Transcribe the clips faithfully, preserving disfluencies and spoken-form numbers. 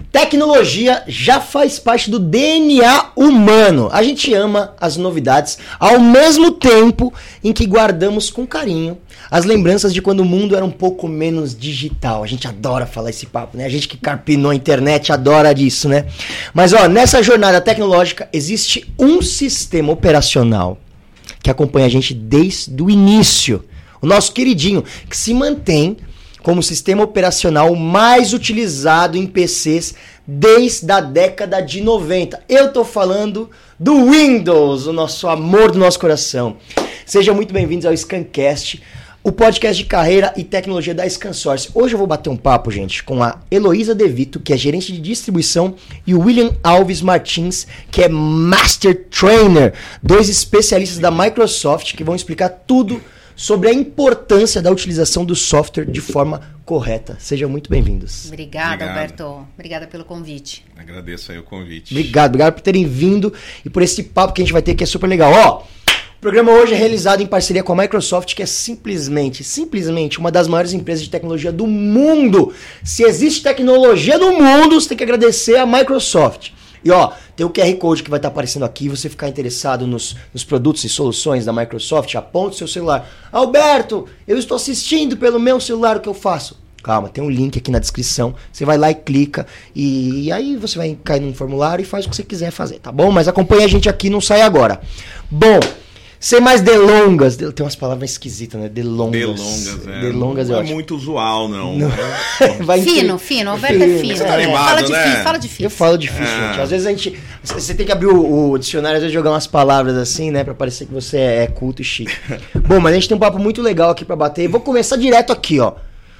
Tecnologia já faz parte do D N A humano. A gente ama as novidades ao mesmo tempo em que guardamos com carinho as lembranças de quando o mundo era um pouco menos digital. A gente adora falar esse papo, né? A gente que carpinou a internet adora disso, né? Mas ó, nessa jornada tecnológica existe um sistema operacional que acompanha a gente desde o início. O nosso queridinho, que se mantém como sistema operacional mais utilizado em P Cs desde a década de noventa. Eu tô falando do Windows, o nosso amor do nosso coração. Sejam muito bem-vindos ao Scancast, o podcast de carreira e tecnologia da Scansource. Hoje eu vou bater um papo, gente, com a Heloísa De Vito, que é gerente de distribuição, e o William Alves Martins, que é Master Trainer, dois especialistas da Microsoft que vão explicar tudo sobre a importância da utilização do software de forma correta. Sejam muito bem-vindos. Obrigada, Obrigado. Alberto. Obrigada pelo convite. Agradeço aí o convite. Obrigado, obrigado por terem vindo e por esse papo que a gente vai ter que é super legal. Ó, o programa hoje é realizado em parceria com a Microsoft, que é simplesmente, simplesmente uma das maiores empresas de tecnologia do mundo. Se existe tecnologia no mundo, você tem que agradecer a Microsoft. E ó, tem o Q R Code que vai estar aparecendo aqui. Você ficar interessado nos, nos produtos e soluções da Microsoft, aponta o seu celular. Alberto, eu estou assistindo pelo meu celular, o que eu faço? Calma, tem um link aqui na descrição. Você vai lá e clica. E, e aí você vai cair num formulário e faz o que você quiser fazer, tá bom? Mas acompanha a gente aqui, não sai agora. Bom, sem mais delongas. Tem umas palavras esquisitas, né? Delongas. Delongas, é. Delongas não é é ótimo. muito usual, não. Não. Né? Vai Fino, entre... fino. Alberto é fino. Você tá animado, fala né? difícil, fala difícil. Eu falo difícil, É. gente. Às vezes a gente... Você tem que abrir o, o dicionário, às vezes jogar umas palavras assim, né? Pra parecer que você é culto e chique. Bom, mas a gente tem um papo muito legal aqui pra bater. Vou começar direto aqui, ó.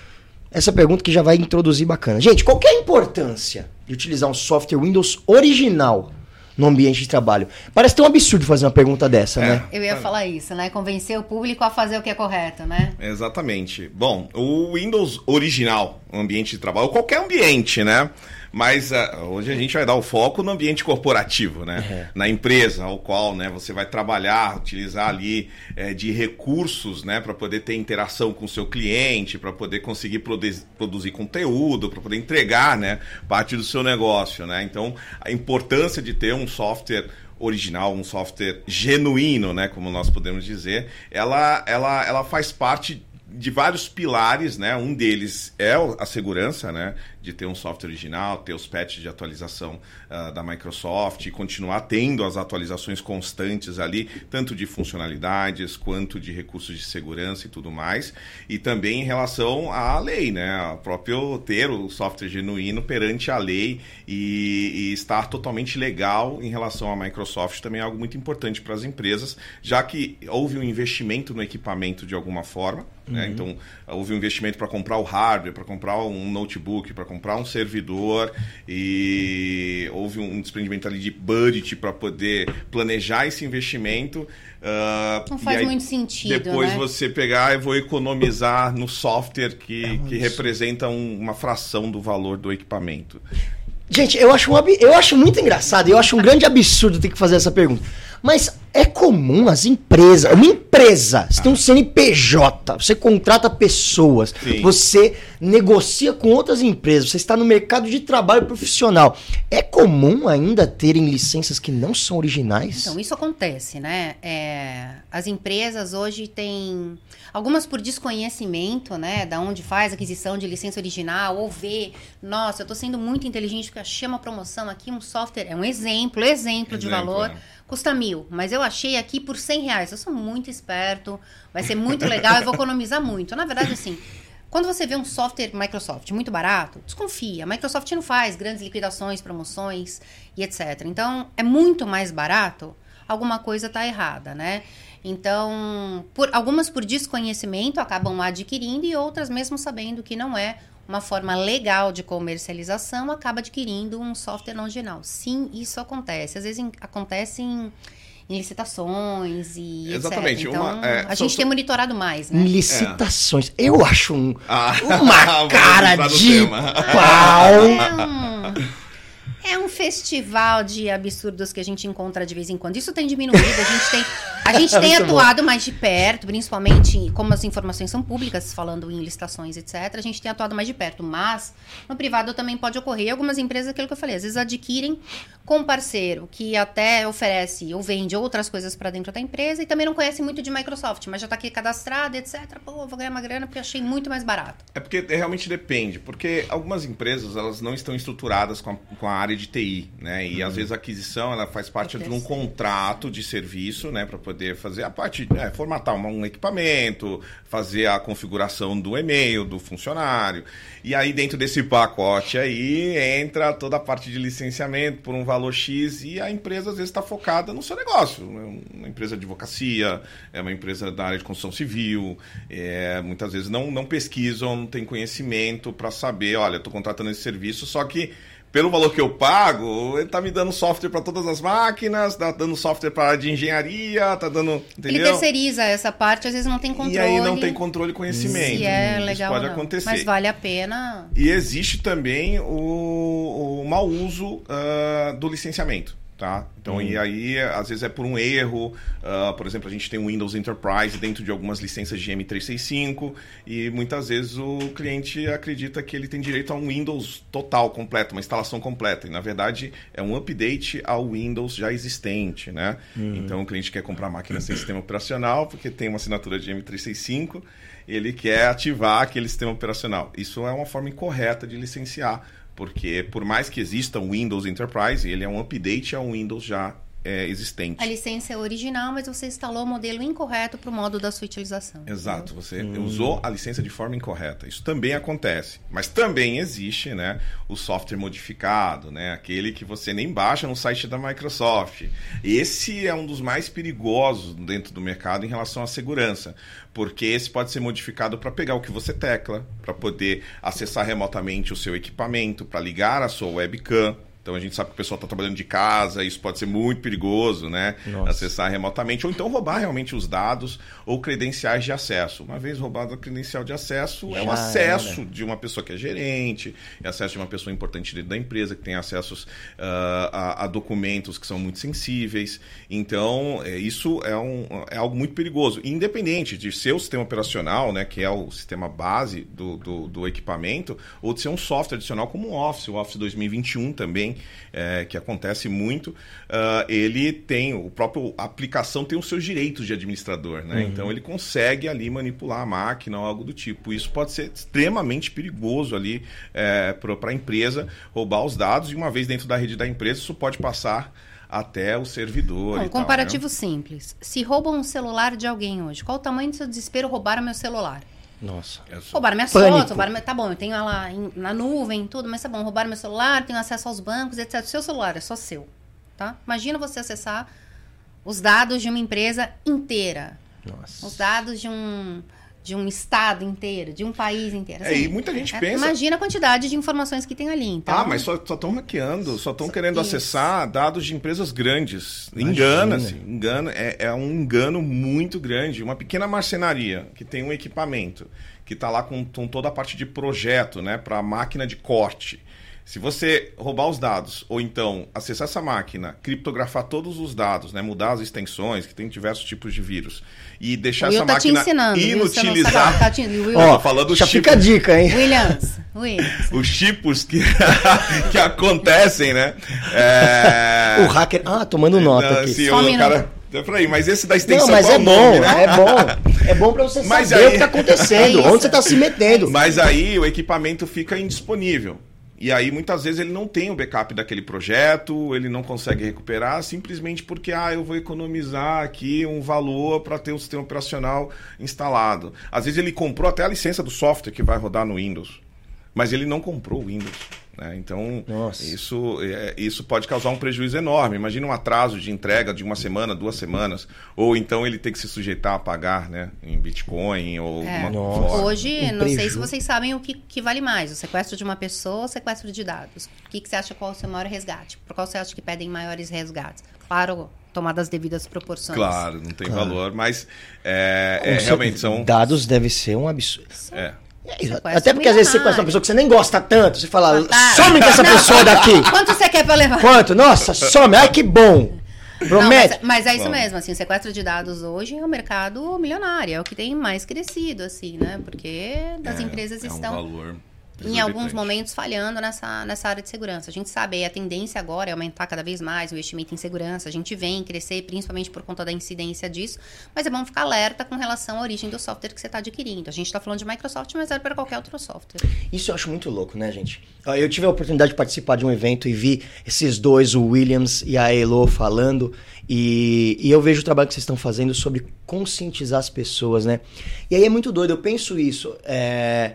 Essa pergunta que já vai introduzir bacana. Gente, qual que é a importância de utilizar um software Windows original no ambiente de trabalho? Parece tão absurdo fazer uma pergunta dessa, É. né? Eu ia falar isso, né? Convencer o público a fazer o que é correto, né? Exatamente. Bom, o Windows original, o ambiente de trabalho, qualquer ambiente, né? Mas uh, hoje a gente vai dar o foco no ambiente corporativo, né? É. Na empresa, ao qual, né, você vai trabalhar, utilizar ali é, de recursos, né, para poder ter interação com o seu cliente, para poder conseguir produ- produzir conteúdo, para poder entregar, né, parte do seu negócio, né? Então, a importância de ter um software original, um software genuíno, né, como nós podemos dizer, ela, ela, ela faz parte de vários pilares, né? Um deles é a segurança, né? De ter um software original, ter os patches de atualização uh, da Microsoft e continuar tendo as atualizações constantes ali, tanto de funcionalidades quanto de recursos de segurança e tudo mais. E também em relação à lei, né? O próprio ter o software genuíno perante a lei e, e estar totalmente legal em relação à Microsoft também é algo muito importante para as empresas, já que houve um investimento no equipamento de alguma forma. Né? Uhum. Então, houve um investimento para comprar o hardware, para comprar um notebook, para comprar um servidor, e houve um desprendimento ali de budget para poder planejar esse investimento. Uh, Não faz e aí, muito sentido, depois né? você pegar e vou economizar no software que, É que representa um, uma fração do valor do equipamento. Gente, eu acho, um ab... eu acho muito engraçado, eu acho um grande absurdo ter que fazer essa pergunta. Mas é comum as empresas, uma empresa, você tem um C N P J, você contrata pessoas, Sim. você negocia com outras empresas, você está no mercado de trabalho profissional. É comum ainda terem licenças que não são originais? Então, isso acontece, né? É, as empresas hoje têm, algumas por desconhecimento, né? Da onde faz aquisição de licença original, ou vê, nossa, eu estou sendo muito inteligente porque achei uma promoção aqui, um software, é um exemplo, exemplo, de Exemplo, valor, né? custa mil, mas eu achei aqui por cem reais, eu sou muito esperto, vai ser muito legal, eu vou economizar muito. Na verdade, assim, quando você vê um software Microsoft muito barato, desconfia. A Microsoft não faz grandes liquidações, promoções e etcétera. Então, é muito mais barato, alguma coisa está errada, né? Então, por, algumas por desconhecimento acabam adquirindo e outras mesmo sabendo que não é uma forma legal de comercialização, acaba adquirindo um software não original. Sim, isso acontece. Às vezes em, acontece em, em licitações e Exatamente. etcétera. Então, Uma, é, a são- gente tem monitorado mais, Em né? licitações. Eu acho um, Ah, uma vamos cara entrar no de tema. pau. É, um- É um festival de absurdos que a gente encontra de vez em quando. Isso tem diminuído, a gente tem, a gente tem atuado bom. mais de perto, principalmente como as informações são públicas, falando em licitações, etcétera. A gente tem atuado mais de perto, mas no privado também pode ocorrer. E algumas empresas, aquilo que eu falei, às vezes adquirem com parceiro que até oferece ou vende outras coisas para dentro da empresa e também não conhece muito de Microsoft, mas já está aqui cadastrado, etcétera. Pô, vou ganhar uma grana porque achei muito mais barato. É porque realmente depende, porque algumas empresas elas não estão estruturadas com a, com a área de T I, né? E uhum. às vezes a aquisição ela faz parte de um contrato de serviço, né? Para poder fazer a parte, é, formatar um, um equipamento, fazer a configuração do e-mail do funcionário. E aí dentro desse pacote aí entra toda a parte de licenciamento por um valor X e a empresa às vezes está focada no seu negócio. É uma empresa de advocacia, é uma empresa da área de construção civil, é, muitas vezes não, não pesquisam, não tem conhecimento para saber, olha, estou contratando esse serviço, só que pelo valor que eu pago, ele tá me dando software para todas as máquinas, tá dando software para a área de engenharia, tá dando... Entendeu? Ele terceiriza essa parte, às vezes não tem controle. E aí não tem controle e conhecimento. Se é legal Isso pode não. acontecer. Mas vale a pena. E existe também o, o mau uso uh, do licenciamento. Tá? Então, hum. e aí, às vezes é por um erro. Uh, por exemplo, a gente tem o Windows Enterprise dentro de algumas licenças de M trezentos e sessenta e cinco e muitas vezes o cliente acredita que ele tem direito a um Windows total, completo, uma instalação completa. E, na verdade, é um update ao Windows já existente, né? Uhum. Então, o cliente quer comprar máquina sem sistema operacional porque tem uma assinatura de M trezentos e sessenta e cinco e ele quer ativar aquele sistema operacional. Isso é uma forma incorreta de licenciar. Porque por mais que exista um Windows Enterprise, ele é um update a um Windows já é, existente. A licença é original, mas você instalou o modelo incorreto para o modo da sua utilização. Exato, você hum. usou a licença de forma incorreta. Isso também acontece. Mas também existe, né, o software modificado, né, aquele que você nem baixa no site da Microsoft. Esse é um dos mais perigosos dentro do mercado em relação à segurança. Porque esse pode ser modificado para pegar o que você tecla, para poder acessar remotamente o seu equipamento, para ligar a sua webcam. Então a gente sabe que o pessoal está trabalhando de casa, isso pode ser muito perigoso, né? Nossa. Acessar remotamente, ou então roubar realmente os dados ou credenciais de acesso. Uma vez roubado a credencial de acesso, Já é um acesso era. de uma pessoa que é gerente, é acesso de uma pessoa importante dentro da empresa, que tem acessos uh, a, a documentos que são muito sensíveis. Então, é, isso é, um, é algo muito perigoso. Independente de ser o sistema operacional, né, que é o sistema base do, do, do equipamento, ou de ser um software adicional como o Office, o Office dois mil e vinte e um também, É, que acontece muito, uh, ele tem, o próprio a aplicação tem os seus direitos de administrador, né? Uhum. Então ele consegue ali manipular a máquina ou algo do tipo. Isso pode ser extremamente perigoso ali é, para a empresa roubar os dados e uma vez dentro da rede da empresa isso pode passar até o servidor. Bom, e comparativo tal, né? simples. Se roubam um celular de alguém hoje, qual o tamanho do seu desespero roubaram meu celular? Nossa. Roubaram minhas fotos, roubaram meu... Tá bom, eu tenho ela em, na nuvem, tudo, mas tá bom, roubaram meu celular, tenho acesso aos bancos, etcétera. O seu celular é só seu, tá? Imagina você acessar os dados de uma empresa inteira. Nossa. Os dados de um, de um estado inteiro, de um país inteiro. Assim, é, e muita gente é, pensa... Imagina a quantidade de informações que tem ali. Então... Ah, mas só estão hackeando, só estão querendo Isso. acessar dados de empresas grandes. Imagina. Engana-se, engana, é, é um engano muito grande. Uma pequena marcenaria que tem um equipamento que está lá com, com toda a parte de projeto, né, para a máquina de corte. Se você roubar os dados, ou então acessar essa máquina, criptografar todos os dados, né, mudar as extensões, que tem diversos tipos de vírus, e deixar essa tá máquina ensinando, inutilizar... Tá te... Will... Ó, falando já chip... fica a dica, hein? Williams. Williams. Os tipos que, que acontecem, né? É... O hacker... Ah, tomando nota Não, aqui. Assim, Só um o minuto. cara... Peraí, mas esse da extensão... Não, mas qual é o bom, nome, né? é bom. É bom pra você Mas saber aí- o que tá acontecendo, É onde você tá se metendo. Mas aí o equipamento fica indisponível. E aí, muitas vezes, ele não tem o backup daquele projeto, ele não consegue recuperar, simplesmente porque, ah, eu vou economizar aqui um valor para ter o sistema operacional instalado. Às vezes, ele comprou até a licença do software que vai rodar no Windows, mas ele não comprou o Windows. Né? Então, Nossa. isso, é, isso pode causar um prejuízo enorme. Imagina um atraso de entrega de uma semana, duas semanas, ou então ele tem que se sujeitar a pagar, né, em Bitcoin ou É. alguma Nossa. forma. Hoje, Um não sei preju. se vocês sabem o que, que vale mais, o sequestro de uma pessoa ou o sequestro de dados. O que, que você acha qual é o seu maior resgate? Por qual você acha que pedem maiores resgates? Claro, tomadas as devidas proporções. Claro, não tem Claro. valor, mas é, é, Com realmente certeza, são... dados deve ser um absurdo. É. É isso. Sequestro Até porque às vezes você conhece uma milionário. pessoa que você nem gosta tanto, você fala, Otário. some com essa Não. pessoa daqui. Quanto você quer pra levar. Quanto? Nossa, some. Ai, que bom. Promete. Não, mas, mas é isso Bom. mesmo, assim, o sequestro de dados hoje é um mercado milionário, é o que tem mais crescido, assim, né? Porque as É, empresas é um estão... valor em alguns exorbitante. momentos falhando nessa, nessa área de segurança. A gente sabe, a tendência agora é aumentar cada vez mais o investimento em segurança. A gente vem crescer principalmente por conta da incidência disso, mas é bom ficar alerta com relação à origem do software que você está adquirindo. A gente está falando de Microsoft, mas é para qualquer outro software. Isso eu acho muito louco, né, gente? Eu tive a oportunidade de participar de um evento e vi esses dois, o Williams e a Elo, falando, e, e eu vejo o trabalho que vocês estão fazendo sobre conscientizar as pessoas, né? E aí é muito doido, eu penso isso, é...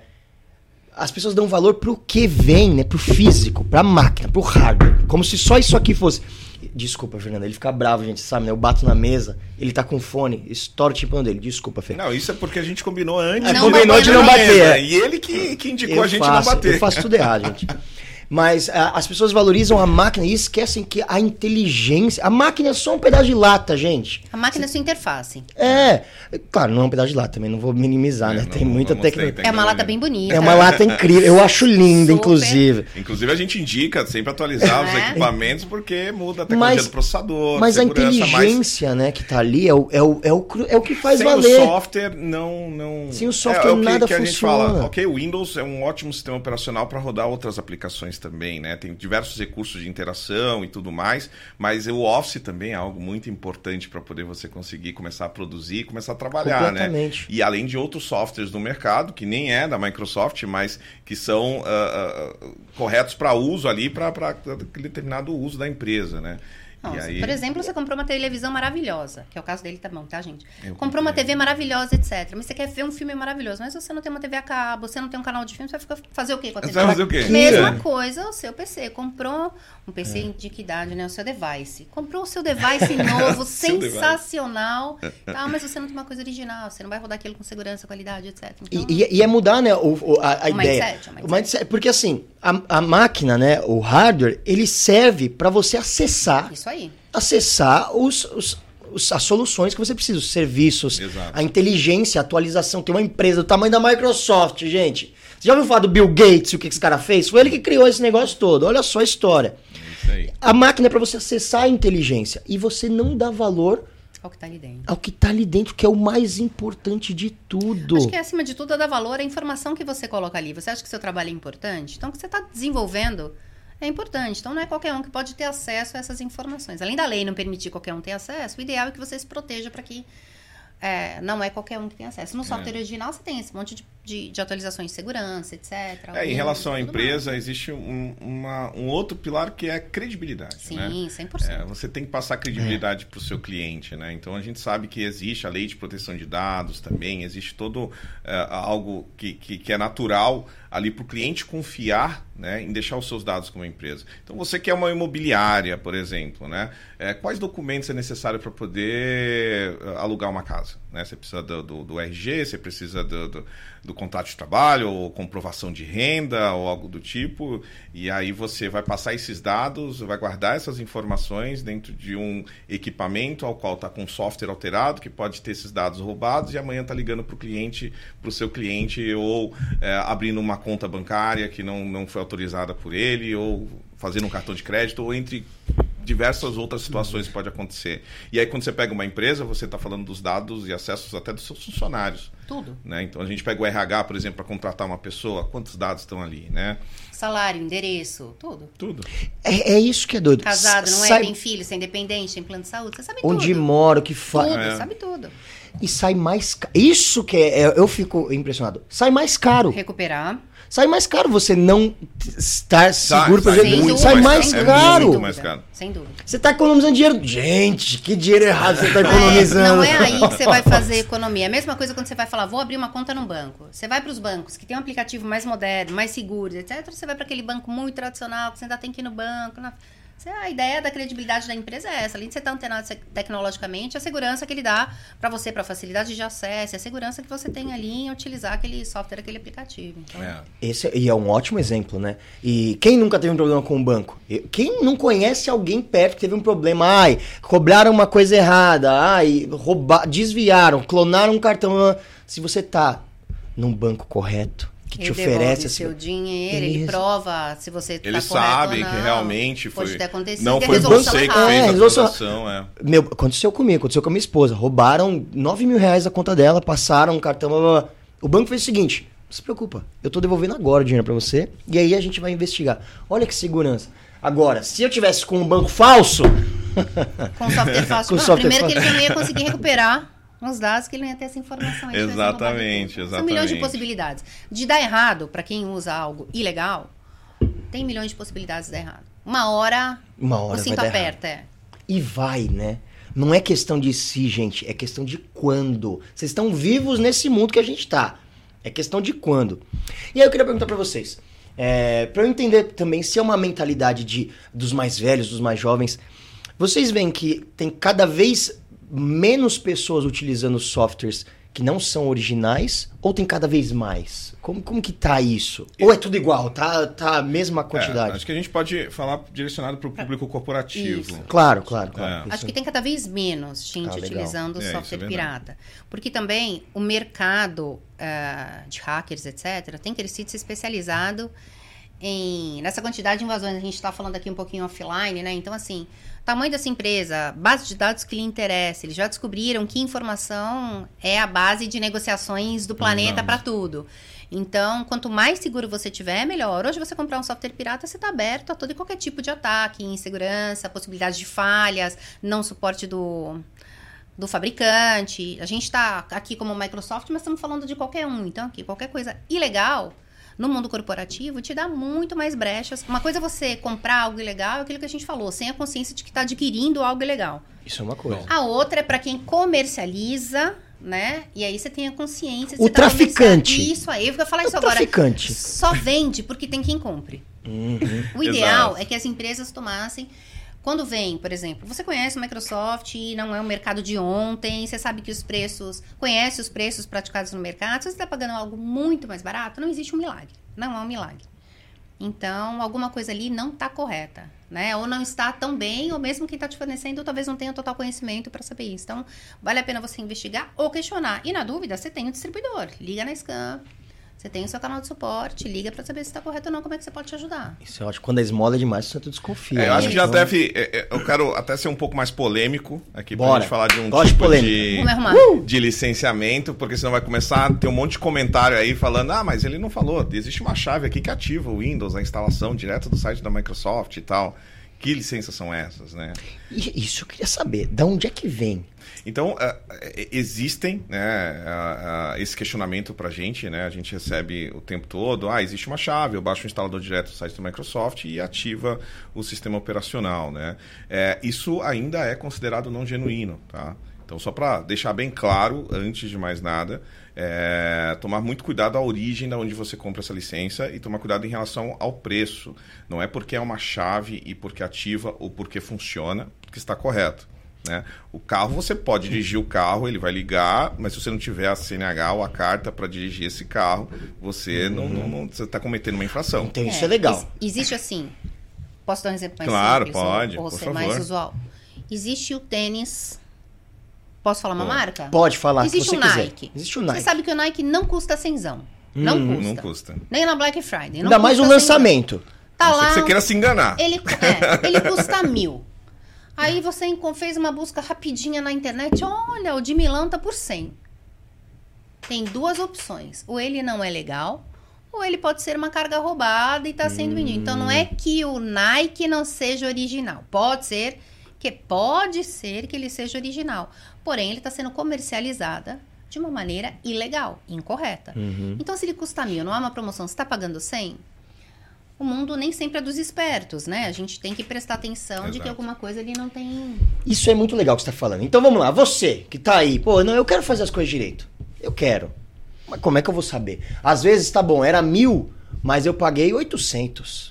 as pessoas dão valor pro que vem, né? Pro físico, pra máquina, pro hardware. Como se só isso aqui fosse... Desculpa, Fernando, ele fica bravo, gente, sabe, né? Eu bato na mesa, ele tá com fone, estoura o timpão dele. Desculpa, Fernando. Não, isso é porque a gente combinou antes. É, Não combinou bater de na não mesa. bater. E ele que, que indicou Eu a gente faço, não bater. Eu faço tudo errado, gente. Mas a, as pessoas valorizam a máquina e esquecem que a inteligência... A máquina é só um pedaço de lata, gente. A máquina é sua interface. É, claro, não é um pedaço de lata também, não vou minimizar, É, né? não Tem muita vamos tecnologia. tentar É uma lata entender. bem bonita. É uma lata incrível, eu acho linda, Super. inclusive. Inclusive, a gente indica sempre atualizar os É. equipamentos, porque muda a tecnologia Mas- do processador. Mas a segurança, inteligência, né, que tá ali, é o, é o, é o, cru- é o que faz sem valer. o software, não, não... Sem o software, é, é o que, nada que a gente funciona. fala. Ok, o Windows é um ótimo sistema operacional para rodar outras aplicações também, né? Tem diversos recursos de interação e tudo mais, mas o Office também é algo muito importante para poder você conseguir começar a produzir e começar a trabalhar, né? Completamente. E além de outros softwares do mercado, que nem é da Microsoft, mas que são ah, ah, corretos para uso ali, para aquele determinado uso da empresa, né? Nossa, E aí- por exemplo, você comprou uma televisão maravilhosa, que é o caso dele, tá bom, tá, gente? Eu Comprou uma comprei. T V maravilhosa, etcétera. Mas você quer ver um filme maravilhoso, mas você não tem uma T V a cabo, você não tem um canal de filme, você vai ficar- fazer o quê com a T V? Você vai fazer o quê? Mesma É. coisa o seu P C. Comprou um P C de que idade, né? O seu device. Comprou o seu device novo, Seu sensacional. Tá, mas você não tem uma coisa original, você não vai rodar aquilo com segurança, qualidade, etcétera. Então, E, e- e é mudar, né, o, o- a, a O ideia. mindset, o mindset. O mindset, porque assim, a, a máquina, né, o hardware, ele serve para você acessar, isso aí. acessar os, os- os- as soluções que você precisa, os serviços, Exato. a inteligência, a atualização. Tem uma empresa do tamanho da Microsoft, gente. Você já ouviu falar do Bill Gates, o que esse cara fez? Foi ele que criou esse negócio todo. Olha só a história. Isso aí. A máquina é para você acessar a inteligência e você não dá valor Olha o que tá ali dentro. ao que tá ali dentro, que é o mais importante de tudo. Acho que acima de tudo é dar valor à informação que você coloca ali. Você acha que seu trabalho é importante? Então, o que você está desenvolvendo é importante. Então, não é qualquer um que pode ter acesso a essas informações. Além da lei não permitir qualquer um ter acesso, o ideal é que você se proteja para que é, não é qualquer um que tem acesso. No software original, você tem esse monte de, de, de atualizações de segurança, etcétera. É, em relação à tudo empresa, mais. existe um, uma- um outro pilar que é a credibilidade. Sim, né? cem por cento. É, você tem que passar credibilidade para o seu cliente, né? Então a gente sabe que existe a lei de proteção de dados também, existe todo é, algo que, que, que é natural ali para o cliente confiar, né, em deixar os seus dados com uma empresa. Então você quer uma imobiliária, por exemplo, né? É, quais documentos é necessário para poder uh, alugar uma casa? Né? Você precisa do, do, do R G, você precisa do, do, do contrato de trabalho, ou comprovação de renda, ou algo do tipo, e aí você vai passar esses dados, vai guardar essas informações dentro de um equipamento ao qual está com software alterado, que pode ter esses dados roubados, e amanhã está ligando para o cliente, para o seu cliente, ou é, abrindo uma conta bancária que não, não foi autorizada por ele, ou fazendo um cartão de crédito, ou entre diversas outras situações que pode acontecer. E aí, quando você pega uma empresa, você está falando dos dados e acessos até dos seus funcionários. Tudo. Né? Então, a gente pega o R H, por exemplo, para contratar uma pessoa, quantos dados estão ali, né? Salário, endereço, tudo. Tudo. É, é isso que é doido. Casado, não é? Sai- Tem filho, você é independente, tem plano de saúde, você sabe Onde tudo. mora, o que faz. Tudo, É. sabe tudo. E sai mais caro. Isso que é, é- eu fico impressionado. Sai mais caro. Recuperar. Sai mais caro você não t- estar seguro sai pra Sem jeito. dúvida, Sai mais sem caro. dúvida, mais caro. Sem dúvida. Você tá economizando dinheiro. Gente, que dinheiro errado você tá É, economizando. não é aí que você vai fazer economia. É a mesma coisa quando você vai falar, vou abrir uma conta num banco. Você vai para os bancos que tem um aplicativo mais moderno, mais seguro, etcétera. Você vai para aquele banco muito tradicional, que você ainda tem que ir no banco. Na... Você- A ideia da credibilidade da empresa é essa. Além de você estar antenado se- tecnologicamente, a segurança que ele dá para você, para facilidade de acesso, a segurança que você tem ali em utilizar aquele software, aquele aplicativo. Então, É. Esse, e é um ótimo exemplo, né? E quem nunca teve um problema com o banco? E quem não conhece alguém perto que teve um problema? Ai, cobraram uma coisa errada. Ai, roubar, desviaram, clonaram um cartão. Se você tá num banco correto, que ele te oferece seu assim, dinheiro, beleza. ele prova se você tá Eles correto sabem ou não. que realmente foi. Pode ter acontecido. Não que foi a resolução você que errada. fez É, a resolução- transação, é. Meu, aconteceu comigo, aconteceu com a minha esposa. Roubaram nove mil reais da conta dela, passaram um cartão. Blá, blá, blá. O banco fez o seguinte: não se preocupa, eu tô devolvendo agora o dinheiro pra você e aí a gente vai investigar. Olha que segurança. Agora, se eu tivesse com um banco falso. Com software falso. Com Não, software primeiro que falso. ele já não ia conseguir recuperar os dados, que ele não ia ter essa informação. Aí tivesse Exatamente, roubado tudo. São exatamente. milhões de possibilidades. De dar errado, pra quem usa algo ilegal, tem milhões de possibilidades de dar errado. Uma hora, Uma hora o cinto vai dar aperta, é. E vai, né? Não é questão de si, gente, é questão de quando. Vocês estão vivos nesse mundo que a gente tá. É questão de quando. E aí eu queria perguntar pra vocês, é, para eu entender também se é uma mentalidade de, dos mais velhos, dos mais jovens, vocês veem que tem cada vez menos pessoas utilizando softwares que não são originais ou tem cada vez mais? Como, como que tá isso? Ou é tudo igual, tá, tá a mesma quantidade? É, acho que a gente pode falar direcionado para o público corporativo. Isso. Claro, claro, claro. É. Acho que tem cada vez menos gente Ah, legal. utilizando É, isso é software verdade. pirata. Porque também o mercado ah, de hackers, etcétera, tem crescido, se especializado em, nessa quantidade de invasões. A gente está falando aqui um pouquinho offline, né? Então, assim, tamanho dessa empresa, base de dados que lhe interessa, eles já descobriram que informação é a base de negociações do planeta para tudo. Então, quanto mais seguro você tiver, melhor. Hoje, você comprar um software pirata, você está aberto a todo e qualquer tipo de ataque, insegurança, possibilidade de falhas, não suporte do, do fabricante. A gente está aqui como Microsoft, mas estamos falando de qualquer um. Então, aqui, qualquer coisa ilegal no mundo corporativo te dá muito mais brechas. Uma coisa é você comprar algo ilegal, é aquilo que a gente falou, sem a consciência de que está adquirindo algo ilegal. Isso é uma coisa. A outra é para quem comercializa, né? E aí você tem a consciência. O você tá traficante. comercial- Isso aí, eu vou falar É isso o agora. traficante. Só vende porque tem quem compre. Uhum. O ideal Exato. é que as empresas tomassem. Quando vem, por exemplo, você conhece o Microsoft e não é um mercado de ontem, você sabe que os preços, conhece os preços praticados no mercado, se você está pagando algo muito mais barato, não existe um milagre. Não é um milagre. Então, alguma coisa ali não está correta, né? Ou não está tão bem, ou mesmo quem está te fornecendo talvez não tenha total conhecimento para saber isso. Então, vale a pena você investigar ou questionar. E na dúvida, você tem o distribuidor. Liga na Scam, você tem o seu canal de suporte, liga para saber se está correto ou não, como é que você pode te ajudar. Isso é ótimo. Quando a esmola é demais, você desconfia. É, eu acho que já Então, deve. é, é, Eu quero até ser um pouco mais polêmico aqui pra Bora. gente falar de um Gosto de tipo polêmica. de, Vamos arrumar. de licenciamento, porque senão vai começar a ter um monte de comentário aí falando: ah, mas ele não falou, existe uma chave aqui que ativa o Windows, a instalação direto do site da Microsoft e tal. Que licenças são essas, né? E isso eu queria saber. Da onde é que vem? Então, eh, eh, existem, né, ah, ah, esse questionamento para a gente, né? A gente recebe o tempo todo, ah, existe uma chave, eu baixo o instalador direto do site da Microsoft e ativa o sistema operacional, né? Eh, isso ainda é considerado não genuíno, tá? Então, só para deixar bem claro, antes de mais nada, é, tomar muito cuidado à origem de onde você compra essa licença e tomar cuidado em relação ao preço. Não é porque é uma chave e porque ativa ou porque funciona que está correto. Né? O carro, você pode dirigir o carro, ele vai ligar, mas se você não tiver a C N H ou a carta para dirigir esse carro, você não, não, não você está cometendo uma infração. Então isso é legal. ex- Existe assim. Posso dar um exemplo mais Claro, simples? pode, Ou, ou por ser favor. mais usual? Existe o tênis. Posso falar uma Pode. marca? Pode falar Existe se o você quiser. Nike. Existe o Você Nike. sabe que o Nike não custa cenzão. Não Hum, custa. Não custa. Nem na Black Friday. Não Ainda mais o custa cenzão. lançamento. Tá A não ser lá. que você queira se enganar. Ele, é, ele custa mil. Aí você encon- fez uma busca rapidinha na internet. Olha, o de Milão tá por cem. Tem duas opções. Ou ele não é legal, ou ele pode ser uma carga roubada e tá sendo vendido. Então não é que o Nike não seja original. Pode ser que pode ser que ele seja original. Porém, ele está sendo comercializada de uma maneira ilegal, incorreta. Uhum. Então, se ele custa mil, não há uma promoção, você está pagando cem, o mundo nem sempre é dos espertos, né? A gente tem que prestar atenção de que Exato. alguma coisa ali não tem... Isso é muito legal que você está falando. Então vamos lá, você que tá aí, pô, não, eu quero fazer as coisas direito. Eu quero. Mas como é que eu vou saber? Às vezes, tá bom, era mil, mas eu paguei oitocentos.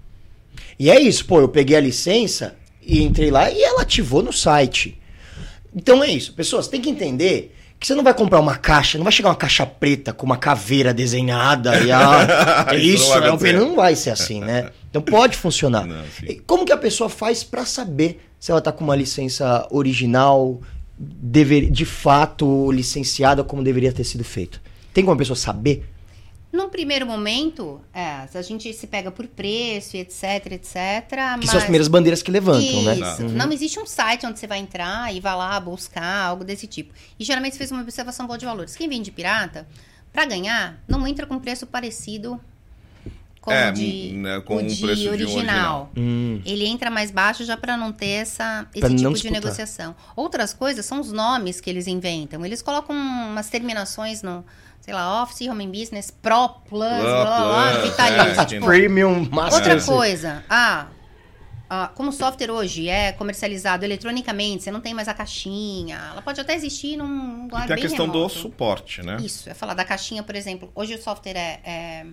E é isso, pô, eu peguei a licença e entrei lá e ela ativou no site. Então é isso, pessoas, tem que entender que você não vai comprar uma caixa, não vai chegar uma caixa preta com uma caveira desenhada e a... é Isso isso, não vai é um acontecer. pneu, não vai ser assim, né? Então pode funcionar. Não, sim. E como que a pessoa faz pra saber se ela tá com uma licença original, dever, de fato licenciada como deveria ter sido feito? Tem como a pessoa saber? Num primeiro momento, é, a gente se pega por preço, etc, etcétera. Que mas... são as primeiras bandeiras que levantam, né? Isso. Uhum. Não existe um site onde você vai entrar e vai lá buscar algo desse tipo. E geralmente você fez uma observação boa de valores. Quem vende pirata, para ganhar, não entra com preço parecido com É, o de, né, com o um de preço de um original. original. Hum. Ele entra mais baixo já para não ter essa, esse Pra não tipo de disputar. negociação. Outras coisas são os nomes que eles inventam. Eles colocam umas terminações no, sei lá, Office, Home Business, Pro, Plus, blá, blá, blá, Plus, vitalício. é, Tipo, Premium, Master. outra coisa, ah, ah, como o software hoje é comercializado eletronicamente, você não tem mais a caixinha, ela pode até existir num lugar E tem a bem questão remoto. do suporte, né? Isso, é falar da caixinha, por exemplo. Hoje o software é, é,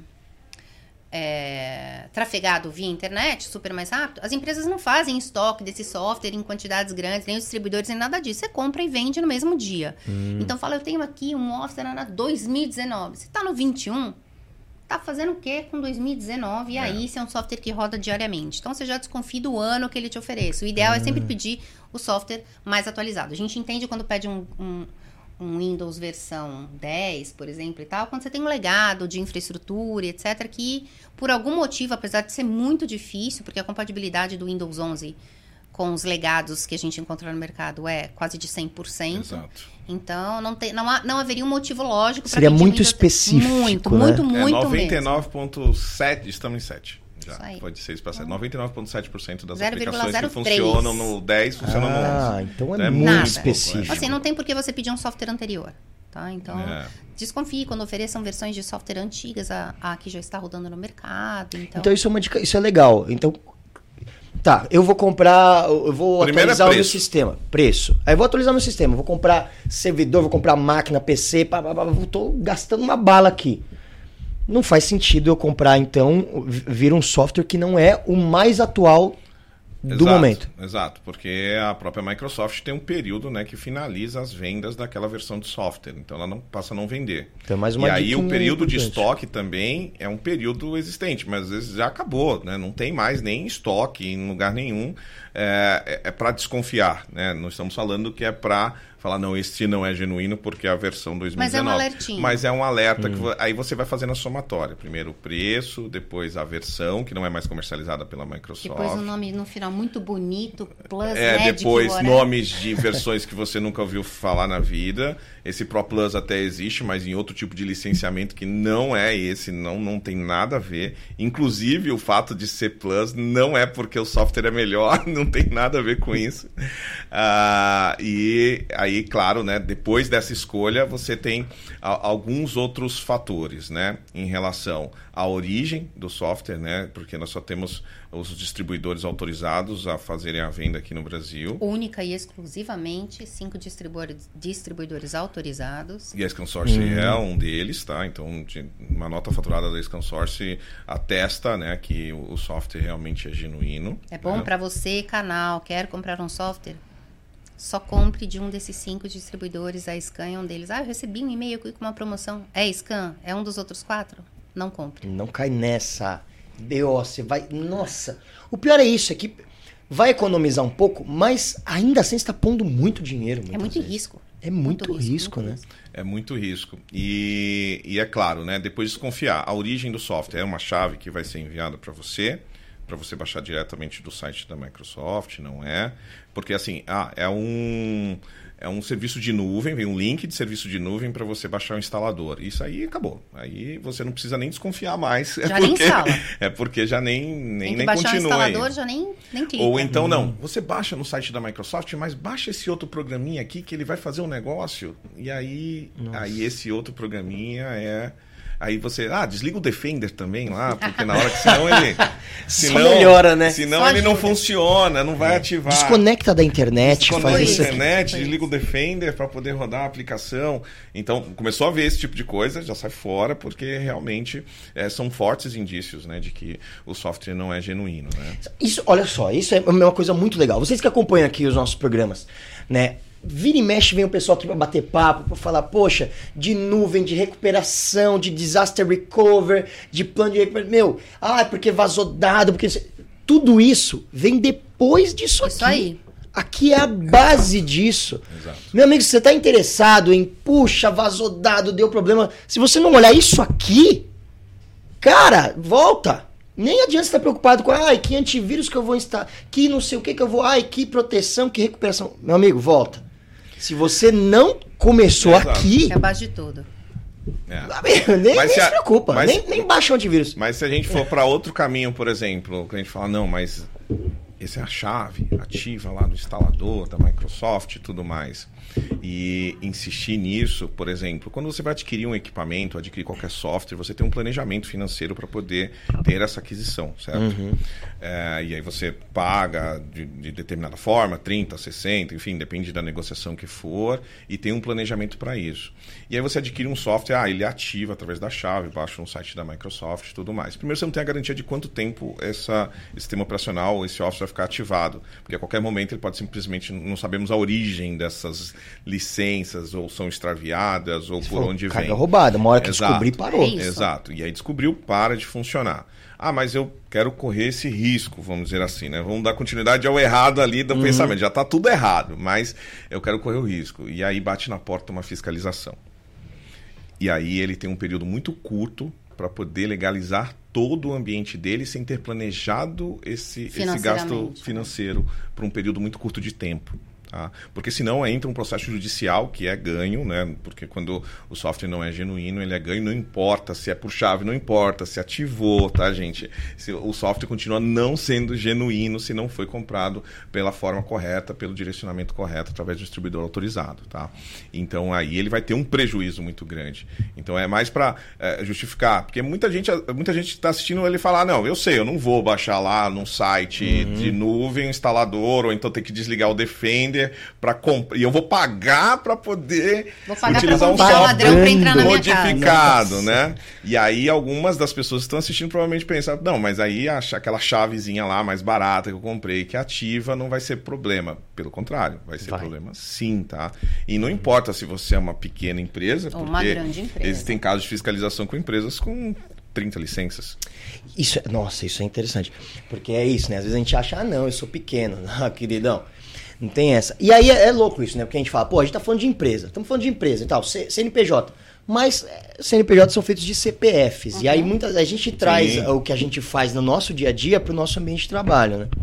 é trafegado via internet, super mais rápido. As empresas não fazem estoque desse software em quantidades grandes, nem os distribuidores, nem nada disso. Você compra e vende no mesmo dia. Hum. Então fala, eu tenho aqui um Office na dois mil e dezenove. Você está no vinte e um, tá fazendo o quê com dois mil e dezenove? E É. aí, isso é um software que roda diariamente. Então, você já desconfia do ano que ele te oferece. O ideal é sempre pedir o software mais atualizado. A gente entende quando pede um, um, um Windows versão dez, por exemplo, e tal, quando você tem um legado de infraestrutura, etcétera, que, por algum motivo, apesar de ser muito difícil, porque a compatibilidade do Windows onze com os legados que a gente encontra no mercado é quase de cem por cento. Exato. Então, não, tem, não, há, não haveria um motivo lógico para Seria muito específico, Muito, né? muito, É muito noventa e mesmo. nove vírgula sete, estamos em sete. Já, Isso aí. pode ser isso para sete. noventa e nove vírgula sete por cento das zero vírgula aplicações zero que três. funcionam no dez funcionam no Ah, onze. então é É muito Nada. específico. Assim, não tem por que você pedir um software anterior, tá? Então, É. desconfie quando ofereçam versões de software antigas, a, a que já está rodando no mercado. Então, Então isso é uma dica, isso é legal. Então, tá, eu vou comprar, eu vou Primeiro é atualizar o meu preço. sistema, preço. Aí eu vou atualizar meu sistema, vou comprar servidor, vou comprar máquina, P C, pá, pá, pá, eu tô gastando uma bala aqui. Não faz sentido eu comprar, então, vir um software que não é o mais atual do Exato, momento. Exato, porque a própria Microsoft tem um período, né, que finaliza as vendas daquela versão de software. Então ela não passa a não vender. Então, mais uma e aí diquinha o período de importante. estoque também é um período existente, mas às vezes já acabou, né? Não tem mais nem estoque em lugar nenhum. É, é, é para desconfiar, né? Não estamos falando que é para falar, não, este não é genuíno porque é a versão dois mil e dezenove. Mas é um alertinho. Mas é um alerta, que vo- aí você vai fazendo a somatória. Primeiro o preço, depois a versão, que não é mais comercializada pela Microsoft. depois um nome no final muito bonito, Plus, É, Magic, depois whatever. nomes de versões que você nunca ouviu falar na vida. Esse Pro Plus até existe, mas em outro tipo de licenciamento que não é esse, não, não tem nada a ver. Inclusive, o fato de ser Plus não é porque o software é melhor, não tem nada a ver com isso. Ah, e aí, claro, né, depois dessa escolha, você tem a, alguns outros fatores, né, em relação à origem do software, né, porque nós só temos os distribuidores autorizados a fazerem a venda aqui no Brasil. Única e exclusivamente cinco distribuidores, distribuidores autorizados. E a Scansource Hum. é um deles, tá? Então, de- uma nota faturada da Scansource atesta, né, que o o software realmente é genuíno. É bom né? para você, canal, quer comprar um software? Só compre de um desses cinco distribuidores. A Scan é um deles. Ah, eu recebi um e-mail aqui com uma promoção. É Scan? É um dos outros quatro? Não compre. Não cai nessa. B O, você vai... Nossa. O pior é isso, é que vai economizar um pouco, mas ainda assim você está pondo muito dinheiro. É muitas muito vezes. risco. É muito, risco, muito né? risco. É muito risco. E, e é claro, né? Depois de desconfiar, a origem do software é uma chave que vai ser enviada para você, para você baixar diretamente do site da Microsoft, não é? Porque assim, ah, é um é um serviço de nuvem, vem um link de serviço de nuvem para você baixar o instalador. Isso aí acabou. Aí você não precisa nem desconfiar mais. Já é nem porque, instala. É porque já nem nem, Tem que nem baixar o continua aí. instalador, já nem, nem clica. Ou então não, você baixa no site da Microsoft, mas baixa esse outro programinha aqui que ele vai fazer um negócio. E aí, aí esse outro programinha é... Aí você, ah, desliga o Defender também lá, porque na hora que senão ele... Só melhora, né? Senão Só ele não ajuda. funciona, não vai ativar. Desconecta da internet, Desconecta faz a isso. internet, Foi desliga o isso. Defender para poder rodar a aplicação. Então, começou a ver esse tipo de coisa, já sai fora, porque realmente é, são fortes indícios, né, de que o software não é genuíno, né? Isso, olha só, isso é uma coisa muito legal. Vocês que acompanham aqui os nossos programas, né? Vira e mexe, vem o pessoal aqui pra bater papo, pra falar, poxa, de nuvem, de recuperação, de disaster recover, de plano de recuperação. Meu, ah, é porque vazou dado, porque... Tudo isso vem depois disso aqui. Isso aí. Aqui é a base disso. Exato. Meu amigo, se você tá interessado em, puxa, vazou dado, deu problema. Se você não olhar isso aqui, Cara, volta. Nem adianta você estar preocupado com, ai, que antivírus que eu vou instalar, que não sei o que que eu vou, ai, que proteção, que recuperação. Meu amigo, volta. Se você não começou Exato. aqui... É a base de tudo. É. Nem, nem se, se preocupa, mas, nem, nem baixa o antivírus. Mas se a gente for para outro caminho, por exemplo, que a gente fala, não, mas essa é a chave ativa lá do instalador, da Microsoft e tudo mais. E insistir nisso, por exemplo, quando você vai adquirir um equipamento, adquirir qualquer software, você tem um planejamento financeiro para poder ter essa aquisição, certo? Uhum. É, e aí você paga de, de determinada forma, trinta, sessenta, enfim, depende da negociação que for, e tem um planejamento para isso. E aí você adquire um software, ah, ele é ativo através da chave, baixa no site da Microsoft e tudo mais. Primeiro, você não tem a garantia de quanto tempo essa, esse sistema operacional, esse software vai ficar ativado, porque a qualquer momento ele pode simplesmente, não sabemos a origem dessas licenças, ou são extraviadas, ou por onde vem. Carga roubada, uma hora que Exato. descobrir, parou. É isso. Exato. E aí descobriu, para de funcionar. Ah, mas eu quero correr esse risco, vamos dizer assim, né? Vamos dar continuidade ao errado ali do uhum. pensamento. Já está tudo errado, mas eu quero correr o risco. E aí bate na porta uma fiscalização. E aí ele tem um período muito curto para poder legalizar todo o ambiente dele sem ter planejado esse, esse gasto financeiro por um período muito curto de tempo. Tá? Porque senão entra um processo judicial que é ganho, né? Porque quando o software não é genuíno, ele é ganho, não importa se é por chave, não importa se ativou, tá, gente? Se o software continua não sendo genuíno se não foi comprado pela forma correta, pelo direcionamento correto, através do distribuidor autorizado, tá? Então aí ele vai ter um prejuízo muito grande. Então é mais para é, justificar, porque muita gente muita gente está assistindo ele falar, não, eu sei, eu não vou baixar lá num site uhum. de nuvem, instalador, ou então ter que desligar o Defender para comprar, e eu vou pagar para poder vou pagar utilizar pra um software ladrão pra entrar na modificado, minha casa. Né? E aí algumas das pessoas que estão assistindo provavelmente pensam, não, mas aí aquela chavezinha lá mais barata que eu comprei, que ativa, não vai ser problema. Pelo contrário, vai ser vai. problema sim, tá? E não importa se você é uma pequena empresa, ou porque uma grande empresa. Existem casos de fiscalização com empresas com trinta licenças. Isso é, nossa, isso é interessante. Porque é isso, né? Às vezes a gente acha, ah, não, eu sou pequeno, não, queridão. Não tem essa. E aí é, é louco isso, né? Porque a gente fala, pô, a gente tá falando de empresa. Estamos falando de empresa e tal, C N P J. Mas C N P J são feitos de C P Fs. Uhum. E aí muitas, a gente traz Sim. o que a gente faz no nosso dia a dia pro nosso ambiente de trabalho, né?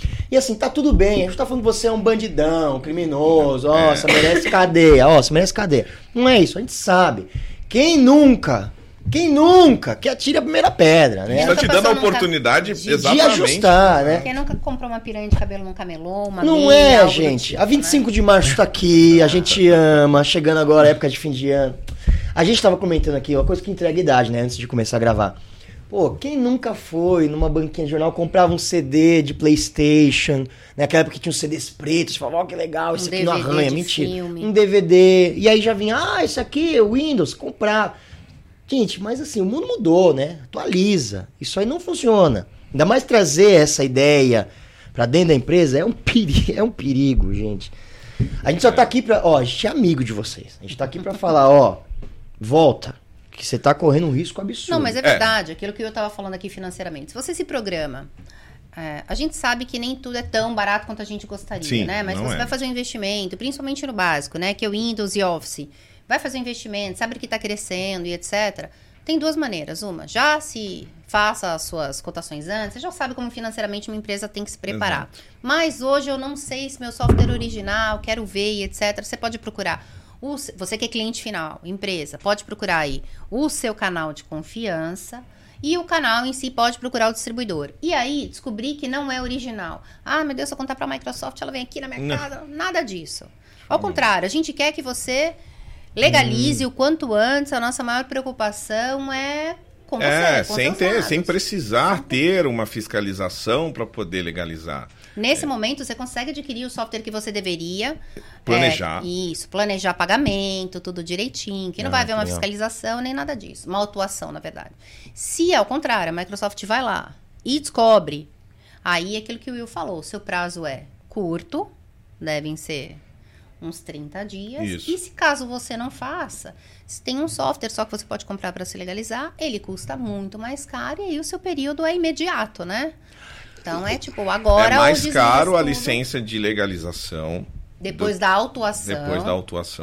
E assim, tá tudo bem. A gente tá falando que você é um bandidão, criminoso. Ó, é. você merece cadeia. Ó, você merece cadeia. Não é isso, a gente sabe. Quem nunca... Quem nunca? Que atire a primeira pedra, né? Está te dando a oportunidade de, exatamente. De ajustar, né? Quem nunca comprou uma piranha de cabelo num camelô, uma Não meia, é, gente. Tipo, a vinte e cinco né? de março tá aqui, a gente ama, chegando agora a época de fim de ano. A gente tava comentando aqui, uma coisa que entrega idade, né? Antes de começar a gravar. Pô, quem nunca foi numa banquinha de jornal, comprava um C D de PlayStation, naquela época que tinha uns C Ds pretos, falava, ó, oh, que legal, isso um aqui não arranha, mentira. Filme. Um D V D, e aí já vinha, ah, isso aqui é Windows, comprar. Gente, mas assim, o mundo mudou, né? Atualiza. Isso aí não funciona. Ainda mais trazer essa ideia pra dentro da empresa é um perigo, é um perigo, gente. A gente só tá aqui pra... Ó, a gente é amigo de vocês. A gente tá aqui pra falar, ó, volta, que você tá correndo um risco absurdo. Não, mas é verdade. É. Aquilo que eu tava falando aqui financeiramente. Se você se programa... É, a gente sabe que nem tudo é tão barato quanto a gente gostaria, Sim, né? Mas você é. vai fazer um investimento, principalmente no básico, né? Que é o Windows e Office. Vai fazer um investimento, sabe que está crescendo e etcétera. Tem duas maneiras. Uma, já se faça as suas cotações antes, você já sabe como financeiramente uma empresa tem que se preparar. Exato. Mas hoje eu não sei se meu software original, quero ver e etcétera. Você pode procurar, o, você que é cliente final, empresa, pode procurar aí o seu canal de confiança e o canal em si pode procurar o distribuidor. E aí, descobrir que não é original. Ah, meu Deus, se eu contar para a Microsoft, ela vem aqui na minha não. casa. Nada disso. Ao contrário, a gente quer que você... legalize hum. o quanto antes. A nossa maior preocupação é com é, você, com sem ter, dados. sem precisar ter uma fiscalização para poder legalizar. Nesse é. momento, você consegue adquirir o software que você deveria. Planejar. É, isso, planejar pagamento, tudo direitinho, que não ah, vai haver uma legal. fiscalização nem nada disso. Uma autuação, na verdade. Se, ao contrário, a Microsoft vai lá e descobre, aí é aquilo que o Will falou, seu prazo é curto, devem ser... uns trinta dias. Isso. E se caso você não faça, se tem um software só que você pode comprar para se legalizar, ele custa muito mais caro e aí o seu período é imediato, né? Então é tipo, agora... É mais caro a licença de legalização. Depois do, da autuação. Depois da autuação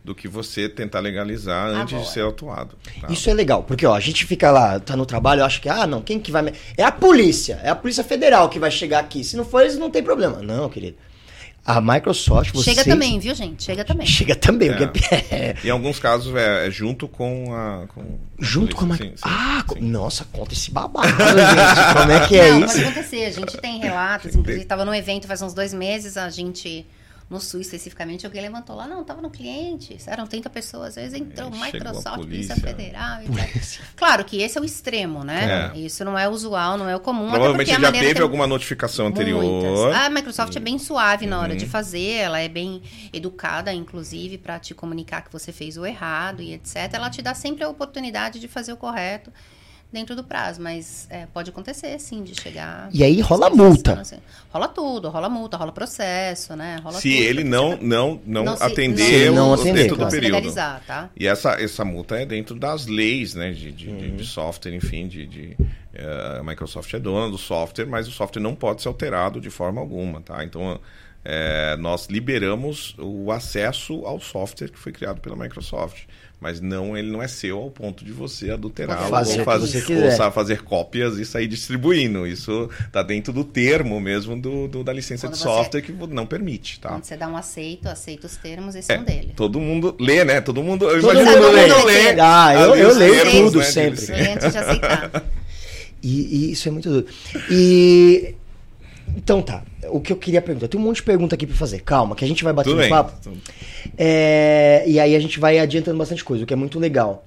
do que você tentar legalizar antes Agora. de ser autuado. Tá? Isso é legal, porque ó, a gente fica lá, tá no trabalho, acha que, ah, não, quem que vai... Me... É a polícia, é a Polícia Federal que vai chegar aqui. Se não for eles, não tem problema. Não, querido. A Microsoft, vocês... Chega também, viu, gente? Chega também. Chega também, É. porque é... Em alguns casos é, é junto com a... Com a Junto com a polícia. Microsoft. Sim, sim, Ah, sim. co- nossa, conta esse babado, gente. Como é que é Não, isso? pode acontecer. A gente tem relatos. Inclusive, estava num evento faz uns dois meses, a gente... No Sul, especificamente, alguém levantou lá, não, estava no cliente, eram trinta pessoas, às vezes entrou É, chegou a Microsoft, polícia. Polícia Federal e tal. Claro que esse é o extremo, né? É. Isso não é usual, não é o comum. Provavelmente até porque a já maneira teve que- alguma notificação anterior. Muitas. A Microsoft é bem suave na hora Uhum. de fazer, ela é bem educada, inclusive, para te comunicar que você fez o errado e etcétera. Ela te dá sempre a oportunidade de fazer o correto dentro do prazo, mas é, pode acontecer, sim, de chegar... E aí rola Assim, multa. assim. Rola tudo, rola multa, rola processo, né? Rola Se tudo, ele porque não, você- não, não, Não se- atender não- o- Se não atender, dentro do claro. se período. legalizar, tá? E essa, essa multa é dentro das leis, né, de, de, de- de software, enfim, de, de, eh, a Microsoft é dona do software, mas o software não pode ser alterado de forma alguma, tá? Então, eh, nós liberamos o acesso ao software que foi criado pela Microsoft, mas não, ele não é seu ao ponto de você adulterá-lo Fazer o ou, que fazer, você ou quiser. sa- fazer cópias e sair distribuindo. Isso está dentro do termo mesmo do, do- da licença Quando de você- software que não permite, tá? Quando você dá um aceito, aceita os termos, esse É, é um dele. todo mundo lê, né? Todo mundo, eu Todo imagino mundo todo lê. mundo lê. Ah, eu- ali eu os leio termos, tudo, né, sempre. deles. Lê antes de aceitar. E, e isso é muito doido. E... Então tá, o que eu queria perguntar, tem um monte de pergunta aqui pra fazer, calma, que a gente vai Tudo batendo bem. papo. É, e aí a gente vai adiantando bastante coisa, o que é muito legal.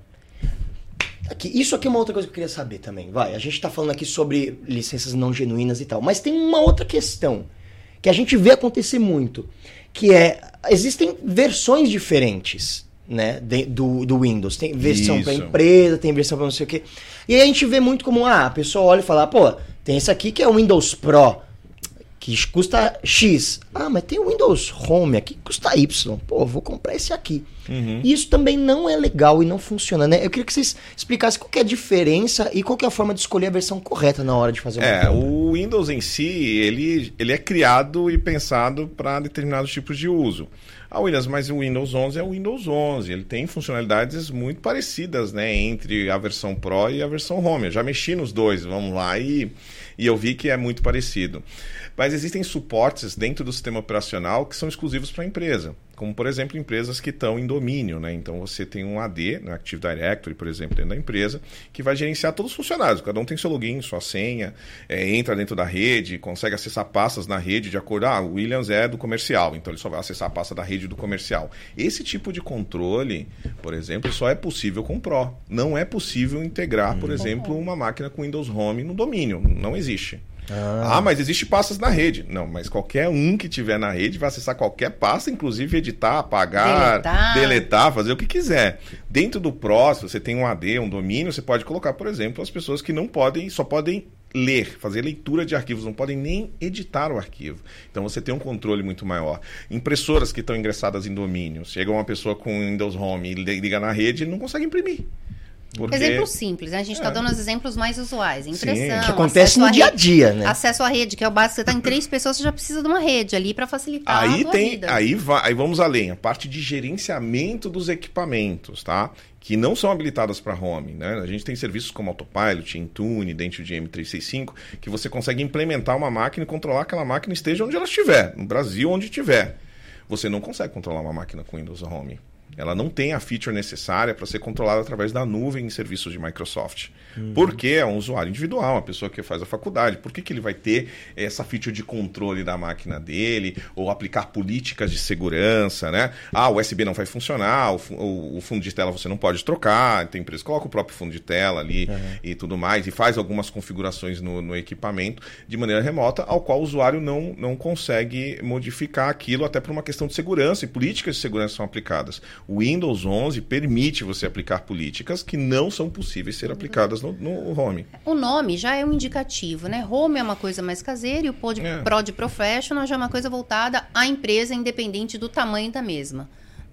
Aqui, isso aqui é uma outra coisa que eu queria saber também, vai. A gente tá falando aqui sobre licenças não genuínas e tal, mas tem uma outra questão que a gente vê acontecer muito, que é, existem versões diferentes, né, de- do, do Windows. Tem versão para Isso. empresa, tem versão para não sei o quê. E aí a gente vê muito como, ah, a pessoa olha e fala, pô, tem esse aqui que é o Windows Pro, que custa X. Ah, mas tem o Windows Home aqui que custa Y. Pô, vou comprar esse aqui. Uhum. E isso também não é legal e não funciona, né? Eu queria que vocês explicassem qual que é a diferença e qual que é a forma de escolher a versão correta na hora de fazer uma É, compra. o Windows em si, ele, ele é criado e pensado para determinados tipos de uso. Ah, Williams, mas o Windows onze é o Windows onze, ele tem funcionalidades muito parecidas, né, entre a versão Pro e a versão Home. Eu já mexi nos dois, vamos lá, e, e eu vi que é muito parecido. Mas existem suportes dentro do sistema operacional que são exclusivos para a empresa, como, por exemplo, empresas que estão em domínio, né? Então, você tem um A D, né, Active Directory, por exemplo, dentro da empresa, que vai gerenciar todos os funcionários. Cada um tem seu login, sua senha, é, entra dentro da rede, consegue acessar pastas na rede de acordo... Ah, o Williams é do comercial, então ele só vai acessar a pasta da rede do comercial. Esse tipo de controle, por exemplo, só é possível com Pro. Não é possível integrar, por exemplo, uma máquina com Windows Home no domínio. Não existe. Ah. ah, mas existe pastas na rede. Não, mas qualquer um que tiver na rede vai acessar qualquer pasta, inclusive editar, apagar, Deletar. deletar, fazer o que quiser. Dentro do Pro, se você tem um A D, um domínio, você pode colocar, por exemplo, as pessoas que não podem, só podem ler, fazer leitura de arquivos, não podem nem editar o arquivo. Então você tem um controle muito maior. Impressoras que estão ingressadas em domínio, chega uma pessoa com Windows Home e liga na rede, ele não consegue imprimir. Porque... Exemplo simples, né? A gente está É. dando os exemplos mais usuais. Impressão, Que acontece acesso no à dia a rede- dia, né? Acesso à rede, que é o básico. Você está em três pessoas, você já precisa de uma rede ali para facilitar a Aí tua tem, vida. aí, vai, aí vamos além, a parte de gerenciamento dos equipamentos, tá? Que não são habilitadas para home, né? A gente tem serviços como Autopilot, Intune, dentro de M trezentos e sessenta e cinco, que você consegue implementar uma máquina e controlar aquela máquina esteja onde ela estiver, no Brasil, onde estiver. Você não consegue controlar uma máquina com Windows Home. Ela não tem a feature necessária para ser controlada através da nuvem em serviços de Microsoft. Uhum. Porque é um usuário individual, uma pessoa que faz a faculdade. Por que, que ele vai ter essa feature de controle da máquina dele? Ou aplicar políticas de segurança, né? Ah, o U S B não vai funcionar, o, o, o fundo de tela você não pode trocar. Tem empresa que coloca o próprio fundo de tela ali uhum. e tudo mais. E faz algumas configurações no, no equipamento de maneira remota, ao qual o usuário não, não consegue modificar aquilo, até por uma questão de segurança. E políticas de segurança são aplicadas. O Windows onze permite você aplicar políticas que não são possíveis ser aplicadas no, no Home. O nome já é um indicativo, né? Home é uma coisa mais caseira e o Pro de, É. Pro de Professional já é uma coisa voltada à empresa, independente do tamanho da mesma.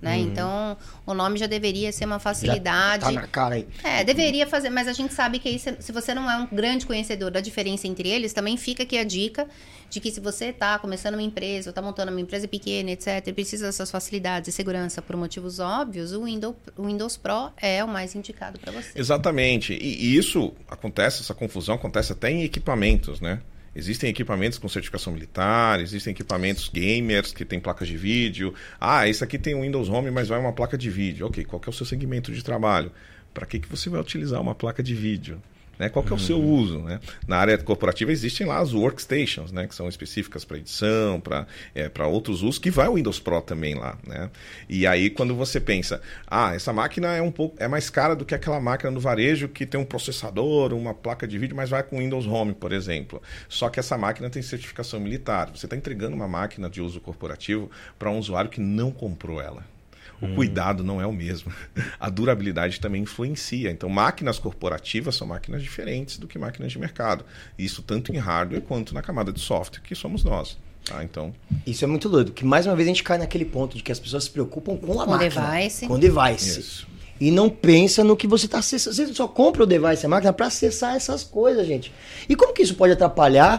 né? Hum. Então, o nome já deveria ser uma facilidade. Já tá na cara aí. É, deveria fazer, mas a gente sabe que aí, se, se você não é um grande conhecedor da diferença entre eles, também fica aqui a dica de que se você está começando uma empresa, ou está montando uma empresa pequena, etcétera, e precisa dessas facilidades e segurança por motivos óbvios, o Windows, o Windows Pro é o mais indicado para você. Exatamente. E, e isso acontece, essa confusão acontece até em equipamentos, né? Existem equipamentos com certificação militar, existem equipamentos gamers que tem placas de vídeo. Ah, esse aqui tem um Windows Home, mas vai uma placa de vídeo. Ok, qual que é o seu segmento de trabalho? Para que, que você vai utilizar uma placa de vídeo? Né? Qual que é o seu uso? Né? Na área corporativa existem lá as workstations, né? Que são específicas para edição, para é, para outros usos, que vai o Windows Pro também lá. Né? E aí quando você pensa, ah, essa máquina é um pouco é mais cara do que aquela máquina no varejo que tem um processador, uma placa de vídeo, mas vai com Windows Home, por exemplo. Só que essa máquina tem certificação militar. Você está entregando uma máquina de uso corporativo para um usuário que não comprou ela. O hum. cuidado não é o mesmo. A durabilidade também influencia. Então, máquinas corporativas são máquinas diferentes do que máquinas de mercado. Isso tanto em hardware quanto na camada de software, que somos nós. Tá, então... Isso é muito doido, que mais uma vez a gente cai naquele ponto de que as pessoas se preocupam com a com máquina. Device. Com o device. Isso. E não pensa no que você está acessando. Você só compra o device, a máquina, para acessar essas coisas, gente. E como que isso pode atrapalhar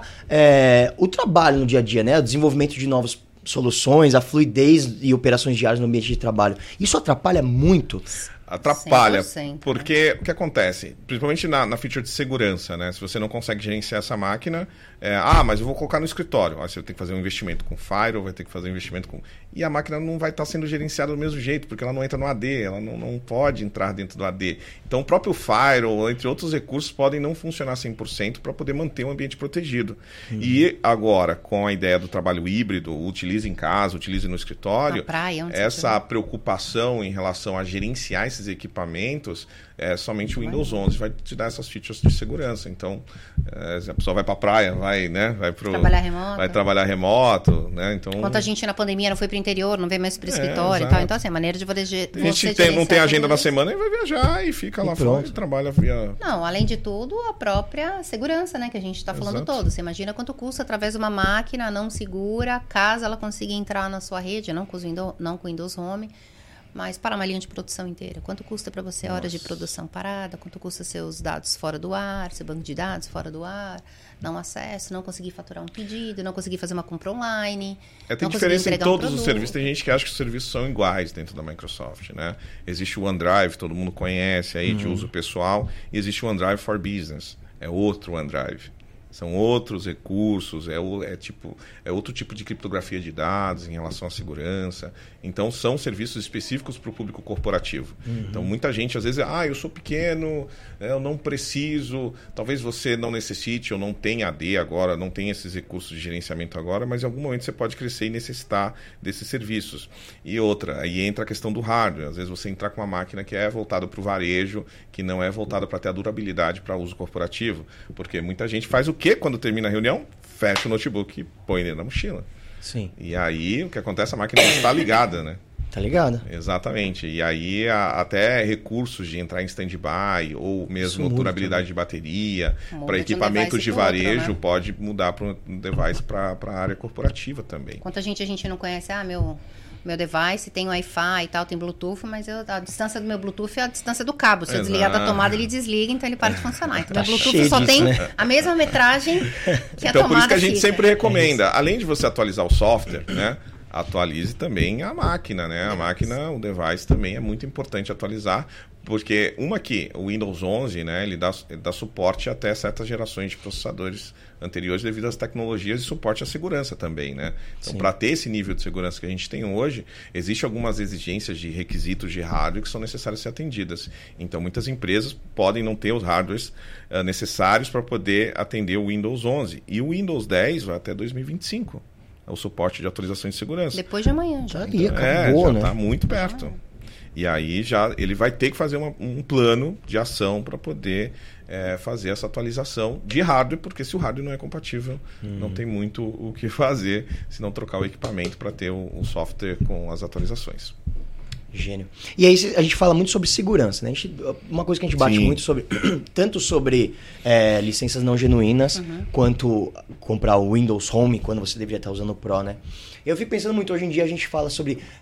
é, o trabalho no dia a dia, né? O desenvolvimento de novos soluções, a fluidez e operações diárias no ambiente de trabalho. Isso atrapalha muito. Atrapalha, cem por cento, porque né? O que acontece? Principalmente na, na feature de segurança, né? Se você não consegue gerenciar essa máquina, é, ah, mas eu vou colocar no escritório. Ah, você vai ter que fazer um investimento com Firewall, vai ter que fazer um investimento com... E a máquina não vai estar sendo gerenciada do mesmo jeito, porque ela não entra no A D, ela não, não pode entrar dentro do A D. Então o próprio Firewall, entre outros recursos, podem não funcionar cem por cento para poder manter o ambiente protegido. Uhum. E agora, com a ideia do trabalho híbrido, utilize em casa, utilize no escritório, na praia, onde essa preocupação em relação a gerenciar esses equipamentos, é, somente o Windows onze vai te dar essas features de segurança. Então, é, a pessoa vai para a praia, vai, né, vai pro, trabalhar remoto. Vai trabalhar remoto, né? Então, enquanto a gente na pandemia não foi para o interior, não veio mais para o escritório é, e tal. Então, assim, a maneira de você a gente tem, não tem agenda na semana e vai viajar e fica e lá pronto. Fora e trabalha via... Não, além de tudo, a própria segurança, né, que a gente está falando Exato. Todo. Você imagina quanto custa através de uma máquina não segura, caso ela consiga entrar na sua rede, não com o Windows, não com o Windows Home, mas para uma linha de produção inteira. Quanto custa para você Nossa. Horas de produção parada? Quanto custa seus dados fora do ar, seu banco de dados fora do ar, não acesso, não conseguir faturar um pedido, não conseguir fazer uma compra online. É, tem diferença em todos um os serviços. Tem gente que acha que os serviços são iguais dentro da Microsoft, né? Existe o OneDrive, todo mundo conhece aí, uhum. de uso pessoal, e existe o OneDrive for Business. É outro OneDrive. São outros recursos, é, o, é, tipo, é outro tipo de criptografia de dados em relação à segurança. Então, são serviços específicos para o público corporativo. Uhum. Então, muita gente, às vezes, ah, eu sou pequeno, eu não preciso. Talvez você não necessite ou não tenha A D agora, não tenha esses recursos de gerenciamento agora, mas em algum momento você pode crescer e necessitar desses serviços. E outra, aí entra a questão do hardware. Às vezes, você entrar com uma máquina que é voltada para o varejo, que não é voltada para ter a durabilidade para uso corporativo. Porque muita gente faz o que quando termina a reunião, fecha o notebook e põe ele na mochila. Sim. E aí, o que acontece, a máquina está ligada, né? Tá ligada. Exatamente. E aí, a, até recursos de entrar em stand-by ou mesmo durabilidade de bateria para equipamentos de varejo outro, né? Pode mudar para um device para a área corporativa também. Quanta gente a gente não conhece, ah, meu... meu device tem Wi-Fi e tal, tem Bluetooth, mas eu, a distância do meu Bluetooth é a distância do cabo. Se eu Exato. Desligar da tomada, ele desliga, então ele para de funcionar. Então, Tá meu Bluetooth cheio só disso, tem né? a mesma metragem que a Então, tomada por isso que a gente fica. sempre recomenda, além de você atualizar o software, né? Atualize também a máquina, né? A máquina, o device também é muito importante atualizar, porque uma que o Windows onze, né, ele dá, ele dá suporte até certas gerações de processadores anteriores devido às tecnologias e suporte à segurança também, né? Então, para ter esse nível de segurança que a gente tem hoje, existem algumas exigências de requisitos de hardware que são necessárias ser atendidas. Então, muitas empresas podem não ter os hardwares uh, necessários para poder atender o Windows onze. E o Windows dez vai até dois mil e vinte e cinco. É o suporte de atualização de segurança. Depois de amanhã já. Ali, Então, acabou, é, já né? está muito perto. E aí já ele vai ter que fazer uma, um plano de ação para poder é, fazer essa atualização de hardware, porque se o hardware não é compatível, uhum. não tem muito o que fazer, se não trocar o equipamento para ter o, o software com as atualizações. Gênio. E aí a gente fala muito sobre segurança, né? A gente, uma coisa que a gente bate Sim. muito sobre, tanto sobre é, licenças não genuínas, uhum. quanto comprar o Windows Home quando você deveria estar usando o Pro, né? Eu fico pensando muito, hoje em dia a gente fala sobre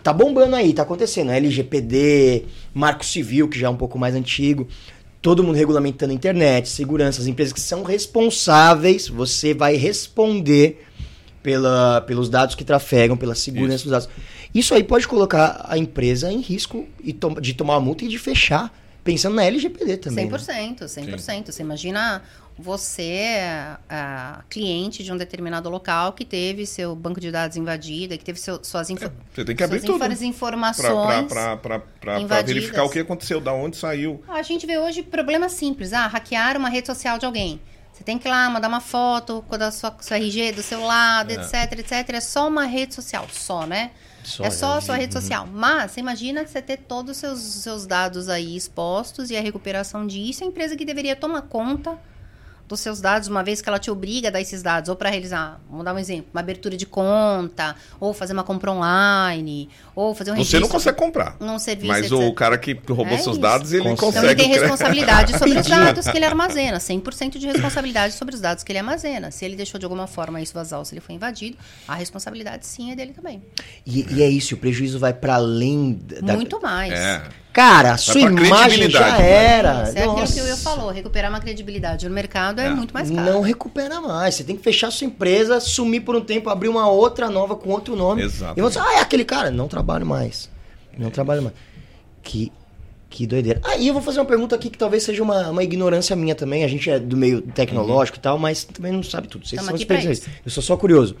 tá bombando aí, tá acontecendo. L G P D, Marco Civil, que já é um pouco mais antigo. Todo mundo regulamentando a internet, segurança, as empresas que são responsáveis, você vai responder pela, pelos dados que trafegam, pela segurança Isso. dos dados. Isso aí pode colocar a empresa em risco e to- de tomar uma multa e de fechar, pensando na L G P D também. cem por cento, cem por cento. Você imagina você, a cliente de um determinado local que teve seu banco de dados invadido, que teve seu, suas, info, É, você tem que abrir suas tudo infor- informações para invadidas. verificar o que aconteceu, da onde saiu. A gente vê hoje problemas simples. Ah, hackear uma rede social de alguém. Você tem que ir lá mandar uma foto com a sua, sua R G do seu lado, É. etc, etcétera. É só uma rede social, só, né? Só, é só é, a sua rede uhum. social. Mas, você imagina você ter todos os seus, seus dados aí expostos e a recuperação disso. A empresa que deveria tomar conta dos seus dados, uma vez que ela te obriga a dar esses dados, ou para realizar, vamos dar um exemplo, uma abertura de conta, ou fazer uma compra online, ou fazer um Você registro não consegue comprar. num serviço, Mas etcétera. o cara que roubou É seus isso. dados, ele Consegue. Então ele consegue. tem o crédito. responsabilidade sobre os Rapidinho. dados que ele armazena, cem por cento de responsabilidade sobre os dados que ele armazena. Se ele deixou de alguma forma isso vazar ou se ele foi invadido, a responsabilidade sim é dele também. E, e é isso, o prejuízo vai para além da... Muito mais. É. Cara, a sua pra imagem já credibilidade, né? era. Isso é aquilo Nossa. que o Will falou, recuperar uma credibilidade no mercado é, É. muito mais caro. Não recupera mais. Você tem que fechar sua empresa, sumir por um tempo, abrir uma outra nova com outro nome. Exato. E você, ah, é aquele cara. Não trabalho mais. Não trabalho mais. Que, que doideira. Aí eu vou fazer uma pergunta aqui que talvez seja uma, uma ignorância minha também. A gente é do meio tecnológico e tal, mas também não sabe tudo. Vocês Tamo são aqui pra especialistas. Eu sou só curioso.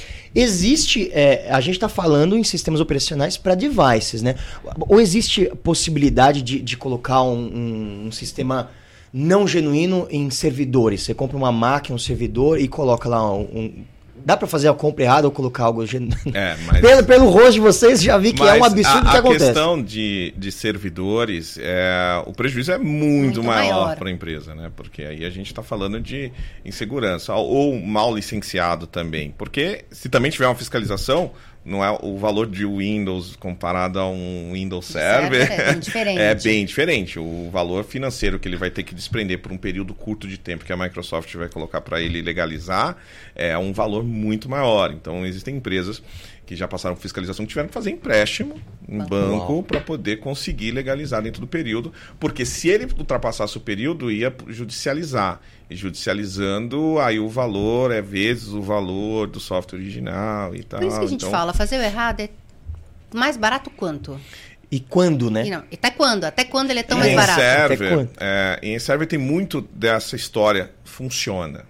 Existe, é, a gente está falando em sistemas operacionais para devices, né? Ou existe possibilidade de, de colocar um, um, um sistema não genuíno em servidores? Você compra uma máquina, um servidor e coloca lá um... um dá para fazer a compra errada ou colocar algo genuíno? É, mas... Pelo, pelo rosto de vocês, já vi que é um Mas absurdo a, que a acontece. questão de, de servidores, é, o prejuízo é muito, Muito maior maior. para a empresa, né? Porque aí a gente está falando de insegurança ou mal licenciado também. Porque se também tiver uma fiscalização, não é o valor de Windows comparado a um Windows Server, Server é bem diferente. é bem diferente. O valor financeiro que ele vai ter que desprender por um período curto de tempo que a Microsoft vai colocar para ele legalizar é um valor muito maior. Então existem empresas que já passaram por fiscalização que tiveram que fazer empréstimo em banco para poder conseguir legalizar dentro do período, porque se ele ultrapassasse o período, ia judicializar. E judicializando, aí o valor é vezes o valor do software original e tal. Por isso que a gente Então, fala, fazer o errado é mais barato quanto? E quando, né? E não, até quando? Até quando ele é tão em mais barato? Até server, quando? é, em server tem muito dessa história. Funciona.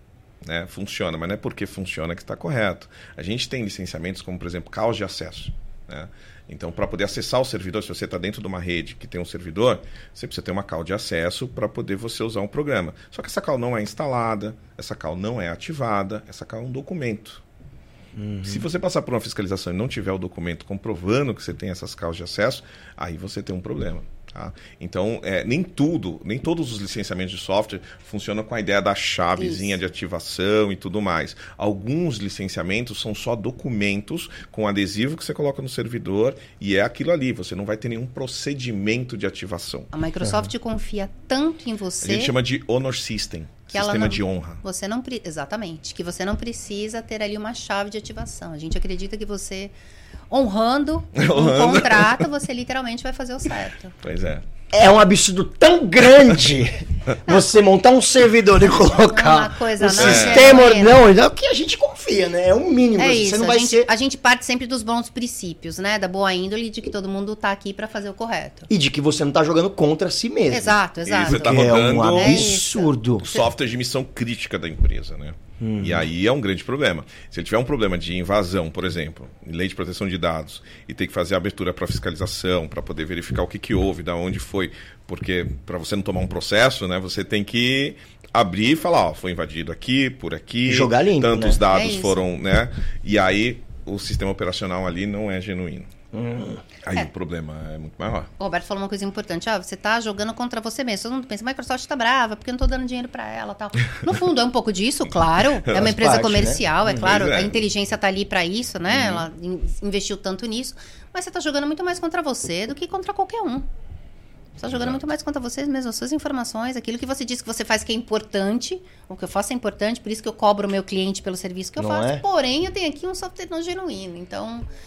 Né? Funciona, mas não é porque funciona que está correto. A gente tem licenciamentos como, por exemplo, caos de acesso. Né? Então, para poder acessar o servidor, se você está dentro de uma rede que tem um servidor, você precisa ter uma call de acesso para poder você usar um programa. Só que essa call não é instalada, essa call não é ativada, essa call é um documento. Uhum. Se você passar por uma fiscalização e não tiver o documento comprovando que você tem essas calls de acesso, aí você tem um problema. Tá? Então, é, nem tudo, nem todos os licenciamentos de software funcionam com a ideia da chavezinha Isso. de ativação e tudo mais. Alguns licenciamentos são só documentos com adesivo que você coloca no servidor e é aquilo ali. Você não vai ter nenhum procedimento de ativação. A Microsoft confia tanto em A você gente chama de Honor System, que ela sistema não, de honra. Você não pre- exatamente, que você não precisa ter ali uma chave de ativação. A gente acredita que você honrando um Honrando. contrato, você literalmente vai fazer o certo. Pois é. É um absurdo tão grande você montar um servidor e colocar Uma coisa o não é sistema. genuína. Não, é o que a gente confia, né? É o mínimo. É você isso, não a vai gente, ser. a gente parte sempre dos bons princípios, né? Da boa índole, de que todo mundo tá aqui para fazer o correto. E de que você não tá jogando contra si mesmo. Exato, exato. Você tá Que é um rodando- É absurdo. O software de missão crítica da empresa, né? Uhum. E aí é um grande problema. Se ele tiver um problema de invasão, por exemplo, em lei de proteção de dados, e ter que fazer a abertura para fiscalização, para poder verificar o que, que houve, da onde foi, porque para você não tomar um processo, né, você tem que abrir e falar, ó, foi invadido aqui, por aqui, Jogar limpo, tantos né? dados É isso. foram, né? E aí o sistema operacional ali não é genuíno. Hum. Aí É. o problema é muito maior. O Roberto falou uma coisa importante. Ah, você tá jogando contra você mesmo. Todo mundo pensa, a Microsoft tá brava porque eu não tô dando dinheiro pra ela tal. No fundo, é um pouco disso, claro. É uma Faz empresa parte, comercial, é claro. Pois é. A inteligência tá ali pra isso, né? Ela in- investiu tanto nisso. Mas você tá jogando muito mais contra você do que contra qualquer um. Você tá jogando Exato. muito mais contra vocês mesmos, as suas informações, aquilo que você diz que você faz que é importante. O que eu faço é importante, por isso que eu cobro o meu cliente pelo serviço que eu Não faço. é? Porém, eu tenho aqui um software não genuíno. Então...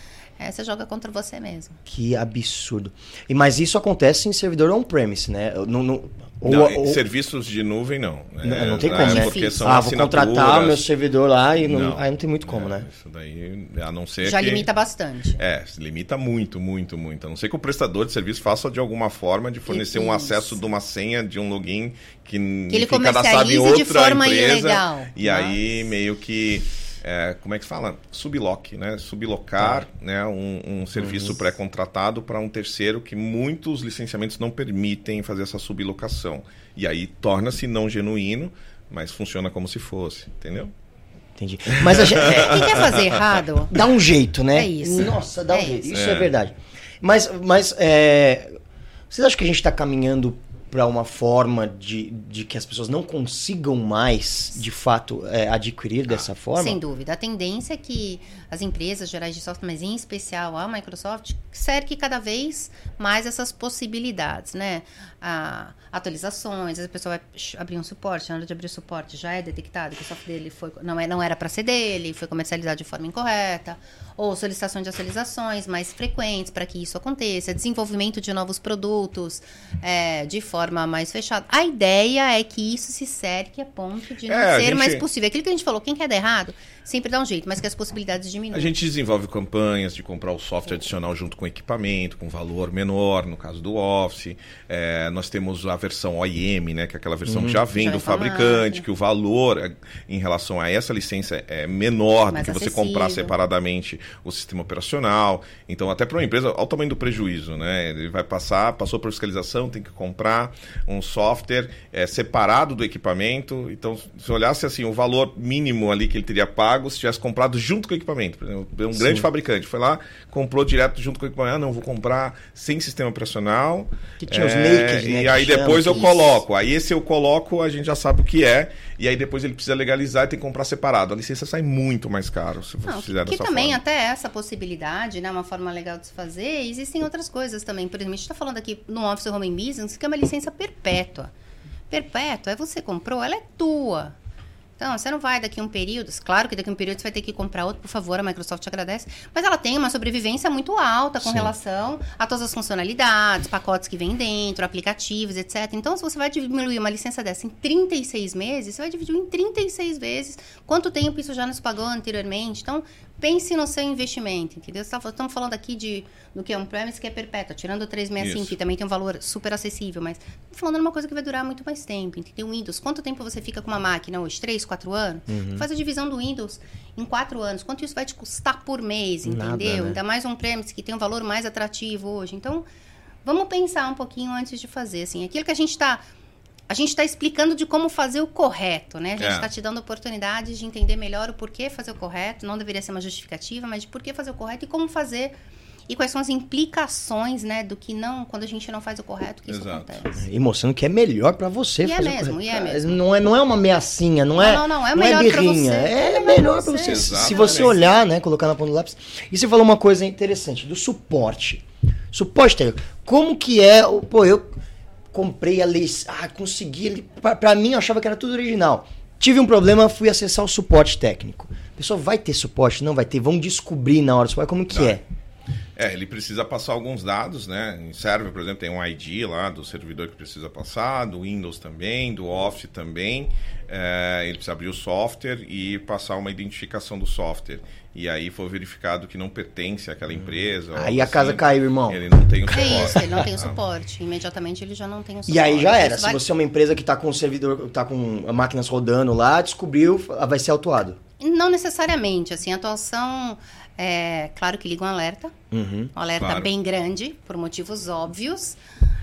É, você joga contra você mesmo. Que absurdo. E, mas isso acontece em servidor on-premise, né? No, no, ou, não, ou, serviços de nuvem, não. Não, é, não tem é, como, né? Porque são ah, vou contratar o meu servidor lá e não, não, aí não tem muito como, é, né? Isso daí, a não ser Já que... limita bastante. É, limita muito, muito, muito. A não ser que o prestador de serviço faça de alguma forma de fornecer isso. um acesso de uma senha, de um login que, que ele fica cadastrado em outra de forma empresa. Ilegal. E Nossa. aí meio que... É, como é que fala? Sublock, né? Sublocar tá. né? um, um serviço uhum. pré-contratado para um terceiro que muitos licenciamentos não permitem fazer essa sublocação. E aí torna-se não genuíno, mas funciona como se fosse, entendeu? Entendi. Mas a gente, é, quem quer fazer errado? Dá um jeito, né? É isso. Nossa, dá é um jeito. Isso, isso é, é verdade. Mas, mas é, vocês acham que a gente está caminhando para uma forma de, de que as pessoas não consigam mais, de fato, é, adquirir dessa ah, forma? Sem dúvida. A tendência é que as empresas gerais de software, mas em especial a Microsoft, cerque cada vez mais essas possibilidades, né? A, atualizações, a pessoa vai abrir um suporte, na hora de abrir o suporte já é detectado que o software dele foi, não, é, não era para ser dele, foi comercializado de forma incorreta, ou solicitação de atualizações mais frequentes para que isso aconteça, desenvolvimento de novos produtos é, de forma mais fechada. A ideia é que isso se cerque a ponto de não é, ser gente... mais possível. Aquilo que a gente falou, quem quer dar errado, sempre dá um jeito, mas que as possibilidades diminuem. A gente desenvolve campanhas de comprar o software adicional junto com o equipamento, com valor menor, no caso do Office. É, nós temos a versão O I M, né, que é aquela versão uhum. que já vem já do fabricante, que o valor em relação a essa licença é menor mais do que acessível. Você comprar separadamente o sistema operacional. Então, até para uma empresa, olha o tamanho do prejuízo, né? Ele vai passar, passou por fiscalização, tem que comprar um software é, separado do equipamento. Então, se olhasse assim, o valor mínimo ali que ele teria pago, se tivesse comprado junto com o equipamento. Por exemplo, um Sim. grande fabricante foi lá, comprou direto junto com o equipamento. Ah, não, vou comprar sem sistema operacional. Que tinha é, os makers, né? E aí depois eu isso. coloco. Aí esse eu coloco, a gente já sabe o que é. E aí depois ele precisa legalizar e tem que comprar separado. A licença sai muito mais caro se você não, fizer que, dessa que também forma. Até essa possibilidade, né? Uma forma legal de se fazer. Existem outras coisas também. Por exemplo, a gente está falando aqui no Office Home Business, que é uma licença perpétua. Perpétua é você comprou, ela é tua. Então, você não vai daqui a um período, claro que daqui a um período você vai ter que comprar outro, por favor, a Microsoft agradece, mas ela tem uma sobrevivência muito alta com Sim. relação a todas as funcionalidades, pacotes que vem dentro, aplicativos, etcétera. Então, se você vai diminuir uma licença dessa em trinta e seis meses, você vai dividir em trinta e seis vezes quanto tempo isso já nos pagou anteriormente. Então, pense no seu investimento, entendeu? Estamos falando aqui de, do que é on-premise, que é perpétua, tirando o trezentos e sessenta e cinco, que também tem um valor super acessível, mas estamos falando de uma coisa que vai durar muito mais tempo, entendeu? Windows, quanto tempo você fica com uma máquina hoje? três, quatro anos? Uhum. Faz a divisão do Windows em quatro anos. Quanto isso vai te custar por mês, entendeu? Nada, né? Ainda mais on-premise, que tem um valor mais atrativo hoje. Então, vamos pensar um pouquinho antes de fazer, assim. Aquilo que a gente está... A gente está explicando de como fazer o correto, né? A gente está é. te dando oportunidades de entender melhor o porquê fazer o correto. Não deveria ser uma justificativa, mas de porquê fazer o correto e como fazer... E quais são as implicações, né? Do que não... Quando a gente não faz o correto, que Exato. isso acontece. E mostrando que é melhor para você e fazer é mesmo, o correto. E é mesmo, não é Não é uma ameaçinha, não é, não, não, não, é não é birrinha. Você, é, é melhor para você. você. Se você olhar, né? Colocar na ponta do lápis. E você falou uma coisa interessante, do suporte. Suporte técnico. Como que é... Pô, eu... comprei a lei, ah, consegui, pra, pra mim eu achava que era tudo original. Tive um problema, fui acessar o suporte técnico. A pessoa vai ter suporte? Não vai ter, vamos descobrir na hora do suporte como que Não. é. É, ele precisa passar alguns dados, né? Em server, por exemplo, tem um I D lá do servidor que precisa passar, do Windows também, do Office também. É, ele precisa abrir o software e passar uma identificação do software. E aí foi verificado que não pertence àquela empresa. Aí a casa assim, caiu, irmão. Ele não tem o suporte. É isso, ele não tem o suporte. Imediatamente ele já não tem o suporte. E aí já era. Isso Se vai... você é uma empresa que está com o servidor, está com máquinas rodando lá, descobriu, vai ser autuado. Não necessariamente. Assim, a atuação... É, claro que liga um alerta, uhum, um alerta claro. bem grande, por motivos óbvios.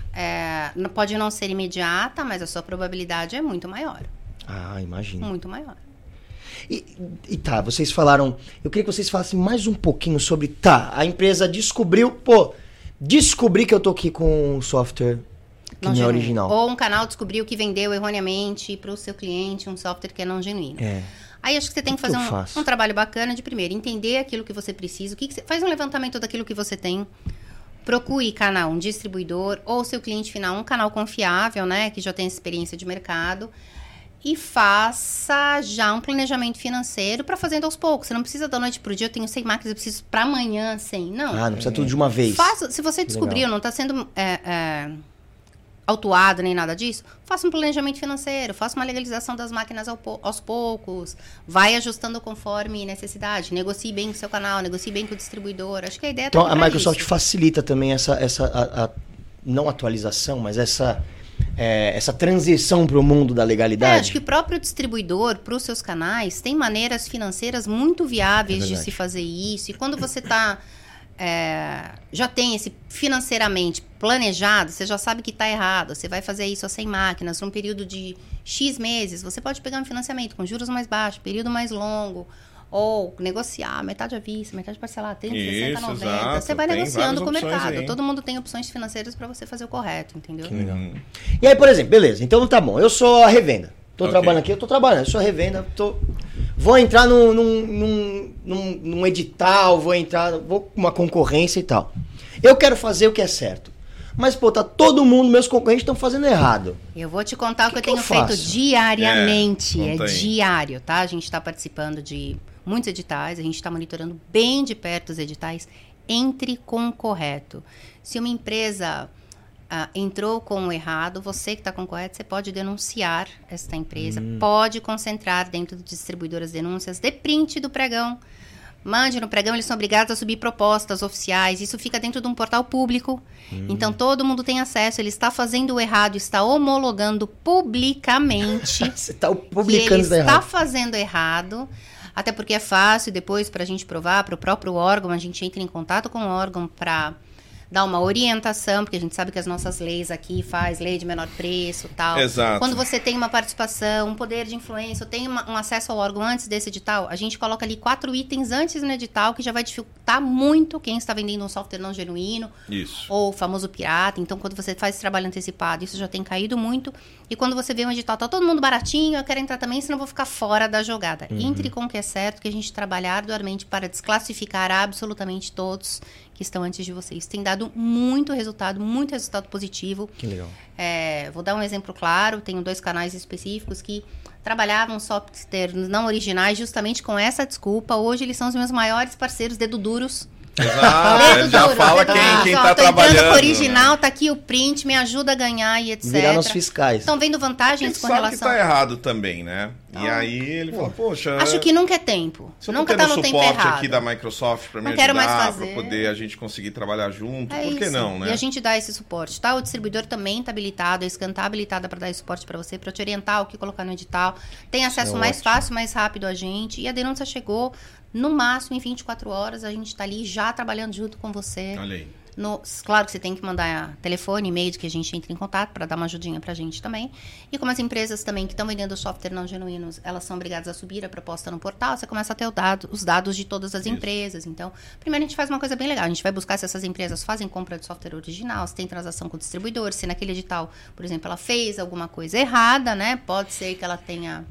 É, pode não ser imediata, mas a sua probabilidade é muito maior. Ah, imagino. Muito maior. E, e tá, vocês falaram... Eu queria que vocês falassem mais um pouquinho sobre... Tá, a empresa descobriu... Pô, descobri que eu tô aqui com um software que não, não é original. Ou um canal descobriu que vendeu erroneamente para o seu cliente um software que é não genuíno. É. Aí acho que você tem que, que fazer que um, um trabalho bacana de, primeiro, entender aquilo que você precisa. O que que você, faz um levantamento daquilo que você tem. Procure canal, um distribuidor ou seu cliente final, um canal confiável, né? Que já tem experiência de mercado. e faça já um planejamento financeiro para fazendo aos poucos. Você não precisa da noite pro dia, eu tenho cem máquinas, eu preciso para amanhã cem. Não. Ah, não precisa tudo de uma vez. Faça, se você descobriu, não está sendo é, é, autuado nem nada disso, faça um planejamento financeiro, faça uma legalização das máquinas ao, aos poucos, vai ajustando conforme necessidade, negocie bem com o seu canal, negocie bem com o distribuidor. Acho que a ideia Então, tá a Microsoft isso. facilita também essa, essa a, a, não atualização, mas essa... É, essa transição para o mundo da legalidade? É, acho que o próprio distribuidor, para os seus canais, tem maneiras financeiras muito viáveis É de se fazer isso. E quando você tá, é, já tem esse financeiramente planejado, você já sabe que está errado, você vai fazer isso a cem máquinas, num período de X meses, você pode pegar um financiamento com juros mais baixos, período mais longo, ou negociar metade à vista, metade parcelada, trinta, sessenta, noventa. Exato. Você vai Tem negociando com o várias opções mercado. aí. Todo mundo tem opções financeiras para você fazer o correto, entendeu? Hum. E aí, por exemplo, beleza, então tá bom, eu sou a revenda. Tô Ok. trabalhando aqui, eu tô trabalhando, eu sou a revenda, tô... vou entrar num, num, num, num, num edital, vou entrar, vou com uma concorrência e tal. Eu quero fazer o que é certo. Mas, pô, tá todo mundo, meus concorrentes estão fazendo errado. Eu vou te contar o que, Que eu que tenho eu feito faço? diariamente. É, É, conta aí. diário, tá? A gente está participando de muitos editais, a gente está monitorando bem de perto os editais. Entre com o correto. Se uma empresa ah, entrou com o errado, você que está com o correto, você pode denunciar esta empresa, Hum. pode concentrar dentro do distribuidor as denúncias, dê print do pregão. Mande no pregão, eles são obrigados a subir propostas oficiais. Isso fica dentro de um portal público. Hum. Então, todo mundo tem acesso. Ele está fazendo o errado, está homologando publicamente Você tá que publicando ele isso está errado. fazendo errado. Até porque é fácil depois para a gente provar, para o próprio órgão, a gente entra em contato com o órgão para dar uma orientação, porque a gente sabe que as nossas leis aqui faz lei de menor preço e tal. Exato. Quando você tem uma participação, um poder de influência, ou tem uma- um acesso ao órgão antes desse edital, a gente coloca ali quatro itens antes no edital, que já vai dificultar muito quem está vendendo um software não genuíno, Isso. ou o famoso pirata. Então, quando você faz esse trabalho antecipado, isso já tem caído muito. E quando você vê um edital, tá todo mundo baratinho, eu quero entrar também, senão eu vou ficar fora da jogada. Entre com o que é certo, que a gente trabalha arduamente para desclassificar absolutamente todos que estão antes de vocês. Tem dado muito resultado, muito resultado positivo. Que legal. É, vou dar um exemplo claro, tenho dois canais específicos que trabalhavam software não originais justamente com essa desculpa. Hoje eles são os meus maiores parceiros, dedo duros. Exato. Dedo Já duro, fala dedo quem, duro. quem Ó, tá tô entrando trabalhando. com o original, tá aqui o print, me ajuda a ganhar e etcétera. Virar nos fiscais. Estão vendo A vantagens gente com sabe relação... que tá errado também, né? E aí ele fala, poxa... Acho que nunca é tempo. se eu não Nunca ter tá no no tempo suporte errado. aqui da Microsoft pra me Não quero mais ajudar, fazer. pra poder a gente conseguir trabalhar junto, É por que isso. não, né? E a gente dá esse suporte, tá? O distribuidor também tá habilitado, a Scan tá habilitada para dar esse suporte para você, para te orientar o que colocar no edital. Tem acesso é mais ótimo. fácil, mais rápido a gente. E a denúncia chegou, no máximo, em vinte e quatro horas, a gente tá ali já trabalhando junto com você. Olha aí. No, claro que você tem que mandar telefone, e-mail, que a gente entre em contato para dar uma ajudinha pra gente também. E como as empresas também que estão vendendo software não genuínos, elas são obrigadas a subir a proposta no portal, você começa a ter o dado, os dados de todas as Isso. empresas. Então, primeiro a gente faz uma coisa bem legal. A gente vai buscar se essas empresas fazem compra de software original, se tem transação com o distribuidor, se naquele edital, por exemplo, ela fez alguma coisa errada, né? Pode ser que ela tenha,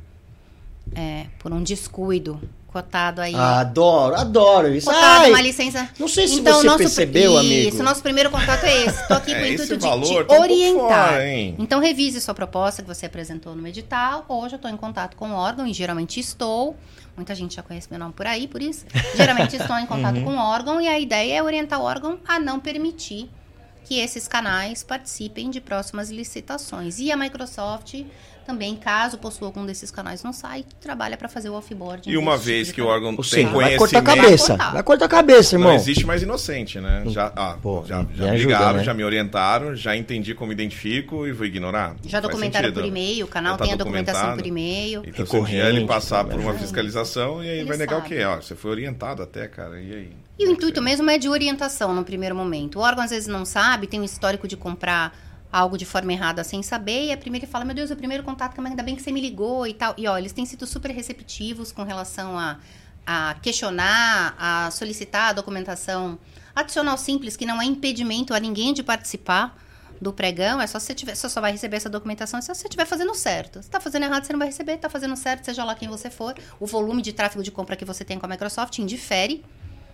é, por um descuido, cotado aí... Ah, adoro, adoro isso. Cotado Ai, uma licença. não sei se Então, você nosso, percebeu, isso, amigo. Isso, nosso primeiro contato é esse. Estou aqui É, com o esse intuito de valor te tá um pouco orientar. fora, hein? Então, revise sua proposta que você apresentou no edital. Hoje eu estou em contato com o órgão e geralmente estou. Muita gente já conhece meu nome por aí, por isso. Geralmente estou em contato Uhum. com o órgão e a ideia é orientar o órgão a não permitir que esses canais participem de próximas licitações. E a Microsoft também, caso possua algum desses canais no site, trabalha para fazer o offboard. E uma vez que o órgão Ou tem seja, vai conhecimento... cortar a cabeça. Vai cortar. Vai cortar a cabeça, irmão. Não existe mais inocente, né? Já, ah, Pô, já, me já me ajuda, ligaram, né? já me orientaram, já entendi como identifico e vou ignorar. Já Faz documentaram sentido. por e-mail, o canal Já tá tem a documentação documentado. por e-mail. Então, se um dia Recorrente, ele passar por uma né? fiscalização, e aí Ele vai negar sabe. o quê? Ó, você foi orientado até, cara, e aí? E o intuito mesmo é de orientação no primeiro momento. O órgão às vezes não sabe, tem um histórico de comprar algo de forma errada sem saber, e a primeira ele fala, meu Deus, é o primeiro contato, ainda bem que você me ligou e tal. E ó, eles têm sido super receptivos com relação a, a questionar, a solicitar a documentação adicional simples, que não é impedimento a ninguém de participar do pregão, é só você tiver, você só vai receber essa documentação se você estiver fazendo certo. Se está fazendo errado, você não vai receber, está fazendo certo, seja lá quem você for. O volume de tráfego de compra que você tem com a Microsoft indifere.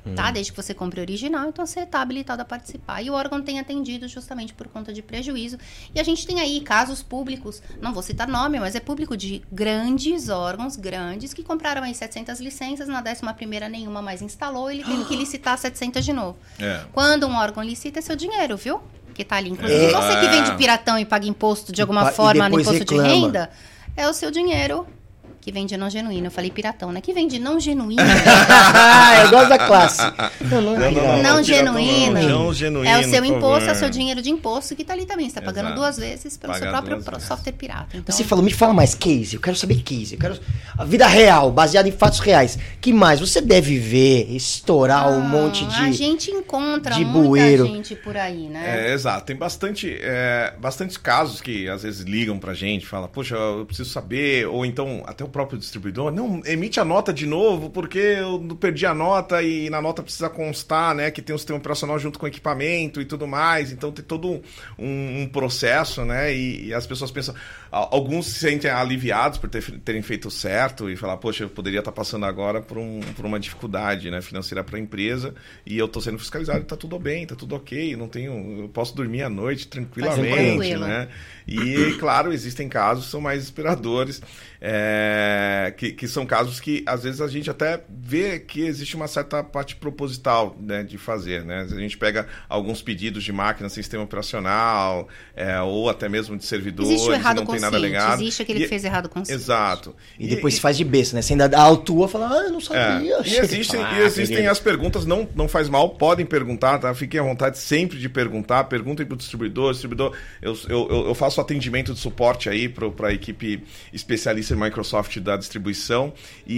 tá? Desde que você compre original, então você está habilitado a participar. E o órgão tem atendido justamente por conta de prejuízo. E a gente tem aí casos públicos, não vou citar nome, mas é público de grandes órgãos, grandes, que compraram aí setecentas licenças, na décima primeira nenhuma mais instalou, ele teve que licitar setecentas de novo. É. Quando um órgão licita, é seu dinheiro, viu? Que tá ali. Inclusive, é. você que vende piratão e paga imposto de alguma forma no imposto reclama. de renda, é o seu dinheiro. Que vende não genuíno. Eu falei piratão, né? Que vende não genuíno. Eu gosto da classe. Não, não, não, não, não, não genuíno. Não genuíno. É o seu imposto, é o seu dinheiro de imposto que tá ali também. Você tá pagando Exato. duas vezes pelo Paga seu próprio software pirata. Então... Você falou, me fala mais, case. Eu quero saber case. Eu quero a vida real, baseada em fatos reais. Que mais? Você deve ver, estourar ah, um monte de A gente encontra de muita bueiro. gente por aí, né? É, exato. Tem bastante, é, bastantes casos que às vezes ligam pra gente, fala, poxa, eu preciso saber, ou então até o próprio distribuidor, não, emite a nota de novo, porque eu perdi a nota e na nota precisa constar, né, que tem um sistema operacional junto com o equipamento e tudo mais, então tem todo um, um processo, né, e, e as pessoas pensam, alguns se sentem aliviados por ter, terem feito certo e falar, poxa, eu poderia estar passando agora por, um, por uma dificuldade, né, financeira para a empresa e eu estou sendo fiscalizado, está tudo bem, está tudo ok, não tenho, eu posso dormir à noite tranquilamente, né, e claro, existem casos que são mais inspiradores, é, que, que são casos que às vezes a gente até vê que existe uma certa parte proposital, né, de fazer, né, a gente pega alguns pedidos de máquina sem sistema operacional, é, ou até mesmo de servidores, existe o errado não tem nada legado. Existe aquele e, que fez errado consciente. Exato. E, e depois e, se faz de besta, né, você ainda autua, fala, ah, eu não sabia. É, e existem, ah, e existem as perguntas, não, não faz mal, podem perguntar, tá? Fiquem à vontade sempre de perguntar, perguntem para o distribuidor, distribuidor, eu, eu, eu faço atendimento de suporte aí para a equipe especialista em Microsoft da distribuição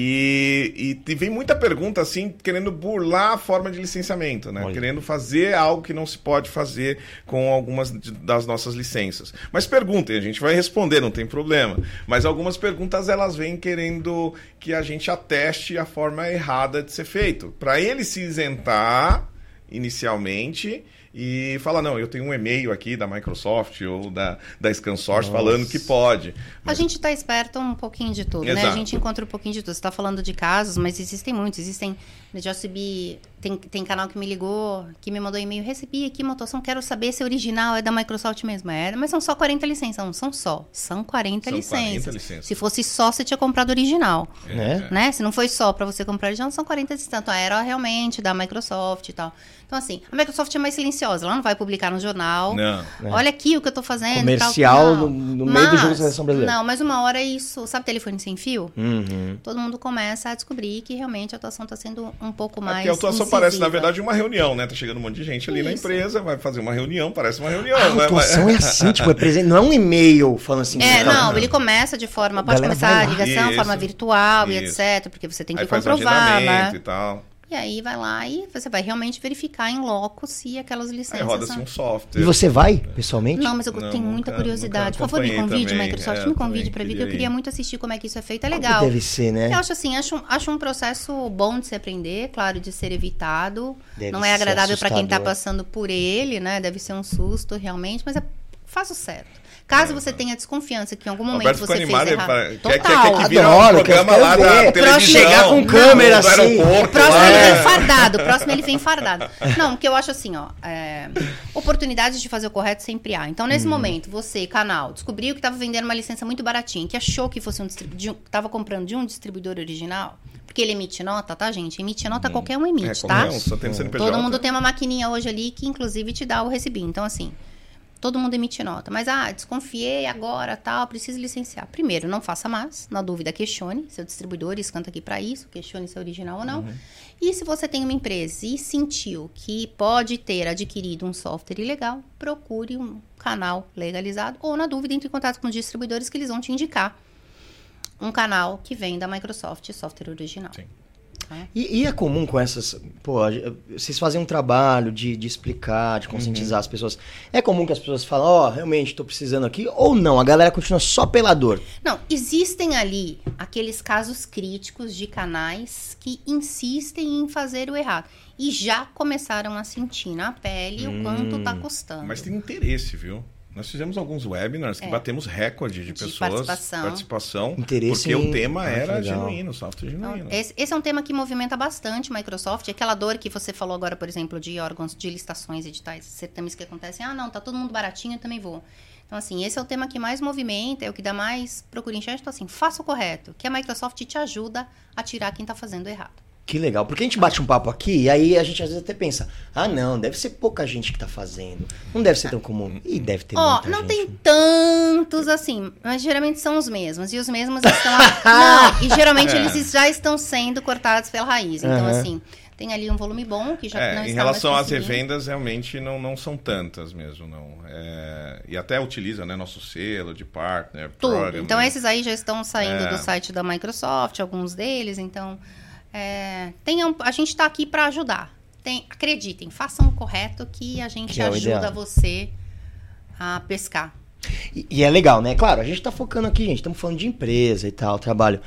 e, e, e vem muita pergunta assim, querendo burlar a forma de licenciamento, né? Olha. Querendo fazer algo que não se pode fazer com algumas das nossas licenças. Mas perguntem, a gente vai responder, não tem problema. Mas algumas perguntas elas vêm querendo que a gente ateste a forma errada de ser feito. Para ele se isentar inicialmente e fala, não, eu tenho um e-mail aqui da Microsoft ou da, da ScanSource falando que pode. Mas... A gente está esperto um pouquinho de tudo, Exato. né? A gente encontra um pouquinho de tudo. Você está falando de casos, mas existem muitos. Existem, eu já recebi, tem, tem canal que me ligou, que me mandou e-mail, recebi aqui uma atuação, quero saber se o original é da Microsoft mesmo. É, mas são só quarenta licenças. Não, são só. São quarenta, são licenças. quarenta licenças. Se fosse só, você tinha comprado original. É. Né? Se não foi só para você comprar original, são quarenta licenças. Então, era realmente da Microsoft e tal. Então, assim, a Microsoft é mais silenciosa. Ela não vai publicar no jornal. Não. Olha aqui o que eu tô fazendo. Comercial tal, no, no mas, meio do jogo da seleção brasileira. Não, mas uma hora isso... Sabe telefone sem fio? Uhum. Todo mundo começa a descobrir que realmente a atuação tá sendo um pouco mais Porque a atuação incisiva. Parece, na verdade, uma reunião, né? Tá chegando um monte de gente ali isso. na empresa, vai fazer uma reunião, parece uma reunião. A atuação né? é assim, tipo, é presente, não é um e-mail falando assim... É, não, ele começa de forma... Pode começar a ligação, de forma virtual isso. e etcétera. Porque você tem que Aí comprovar, né? E tal. E aí vai lá e você vai realmente verificar em loco se aquelas licenças... Aí roda-se são... um software. E você vai, pessoalmente? Não, mas eu não, tenho muita nunca, curiosidade. Por favor, me convide, também. Microsoft, é, me convide para vir, que eu queria muito assistir como é que isso é feito. É legal. Como deve ser, né? Eu acho assim, acho, acho um processo bom de se aprender, claro, de ser evitado. Deve não é agradável para quem está passando por ele, né? Deve ser um susto, realmente, mas é, faça o certo. Caso você tenha desconfiança que em algum momento Roberto você fez animado, errado. Pra... Total. Quer, quer, quer que vira um programa lá da televisão. Chegar com câmera assim. O próximo ele vem fardado. O próximo ele vem fardado. Não, porque eu acho assim, ó. É... Oportunidades de fazer o correto sempre há. Então, nesse hum. momento, você, canal, descobriu que estava vendendo uma licença muito baratinha, que achou que fosse um distribuidor, estava comprando de um distribuidor original. Porque ele emite nota, tá, gente? Emite nota, hum. qualquer um emite, é, tá? Um, só tem C N P J. Todo mundo tem uma maquininha hoje ali que, inclusive, te dá o recibinho. Então, assim... Todo mundo emite nota. Mas, ah, desconfiei agora, tal, preciso licenciar. Primeiro, não faça mais. Na dúvida, questione. Seu distribuidor escanta aqui para isso. Questione se é original ou não. Uhum. E se você tem uma empresa e sentiu que pode ter adquirido um software ilegal, procure um canal legalizado. Ou, na dúvida, entre em contato com os distribuidores que eles vão te indicar um canal que vem da Microsoft, software original. Sim. É. E, e é comum com essas... Pô, vocês fazem um trabalho de, de explicar, de conscientizar uhum. as pessoas. É comum que as pessoas falam, ó, oh, realmente estou precisando aqui, ou não? A galera continua só pela dor? Não, existem ali aqueles casos críticos de canais que insistem em fazer o errado. E já começaram a sentir na pele hum, o quanto tá custando. Mas tem interesse, viu? Nós fizemos alguns webinars que é. batemos recorde de, de pessoas, participação, participação interesse porque em... o tema ah, era legal. genuíno, software genuíno. Esse, esse é um tema que movimenta bastante Microsoft, aquela dor que você falou agora, por exemplo, de órgãos de licitações, editais, certames que acontecem, ah, não, tá todo mundo baratinho, eu também vou. Então, assim, esse é o tema que mais movimenta, é o que dá mais procura enxergar. Então, assim, faça o correto, que a Microsoft te ajuda a tirar quem tá fazendo errado. Que legal, porque a gente bate um papo aqui e aí a gente às vezes até pensa, ah não, deve ser pouca gente que tá fazendo, não deve ser tão comum. E deve ter Ó, muita não gente. tem tantos assim, mas geralmente são os mesmos. E os mesmos estão... não, e geralmente É. eles já estão sendo cortados pela raiz. Então, Uhum. assim, tem ali um volume bom que já É, não em está relação mais às conseguindo. revendas, realmente não, não são tantas mesmo, não. É, e até utiliza, né, nosso selo de partner, Tudo. program, Então, né? esses aí já estão saindo É. do site da Microsoft, alguns deles. Então, é, tenham, a gente está aqui para ajudar. Tem, acreditem, façam o correto que a gente Que é o ajuda ideal. você a pescar. E, e é legal, né? Claro, a gente tá focando aqui, gente, estamos falando de empresa e tal, trabalho.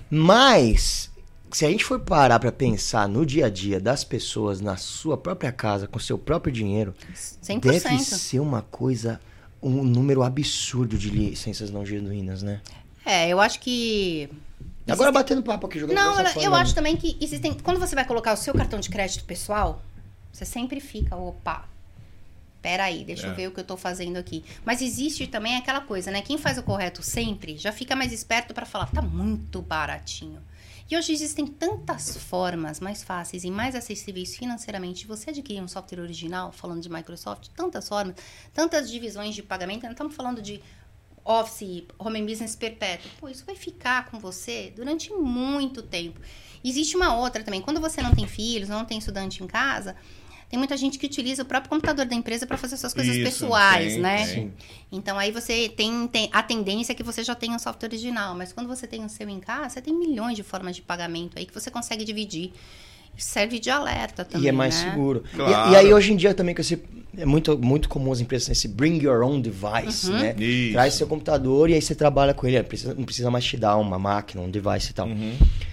Mas, se a gente for parar pra pensar no dia a dia das pessoas na sua própria casa, com seu próprio dinheiro, cem por cento. deve ser uma coisa, um número absurdo de licenças não genuínas, né? É, eu acho que... Agora batendo papo aqui, jogando Não, conversa eu, fora, eu né? acho também que existem... Quando você vai colocar o seu cartão de crédito pessoal, você sempre fica, opa, peraí, deixa É. eu ver o que eu tô fazendo aqui. Mas existe também aquela coisa, né? Quem faz o correto sempre, já fica mais esperto para falar, tá muito baratinho. E hoje existem tantas formas mais fáceis e mais acessíveis financeiramente de você adquirir um software original, falando de Microsoft, tantas formas, tantas divisões de pagamento, não estamos falando de Office, Home Business perpétuo. Pô, isso vai ficar com você durante muito tempo. Existe uma outra também. Quando você não tem filhos, não tem estudante em casa, tem muita gente que utiliza o próprio computador da empresa para fazer suas coisas Isso, pessoais, sim, né? sim. Então, aí você tem, tem a tendência é que você já tenha um software original. Mas quando você tem o seu em casa, você tem milhões de formas de pagamento aí que você consegue dividir. Serve de alerta também, E é mais né? seguro. Claro. E, e aí, hoje em dia, também, com esse, é muito, muito comum as empresas terem esse bring your own device, Uhum. né? Isso. Traz seu computador e aí você trabalha com ele. Não precisa, não precisa mais te dar uma máquina, um device e tal. Uhum.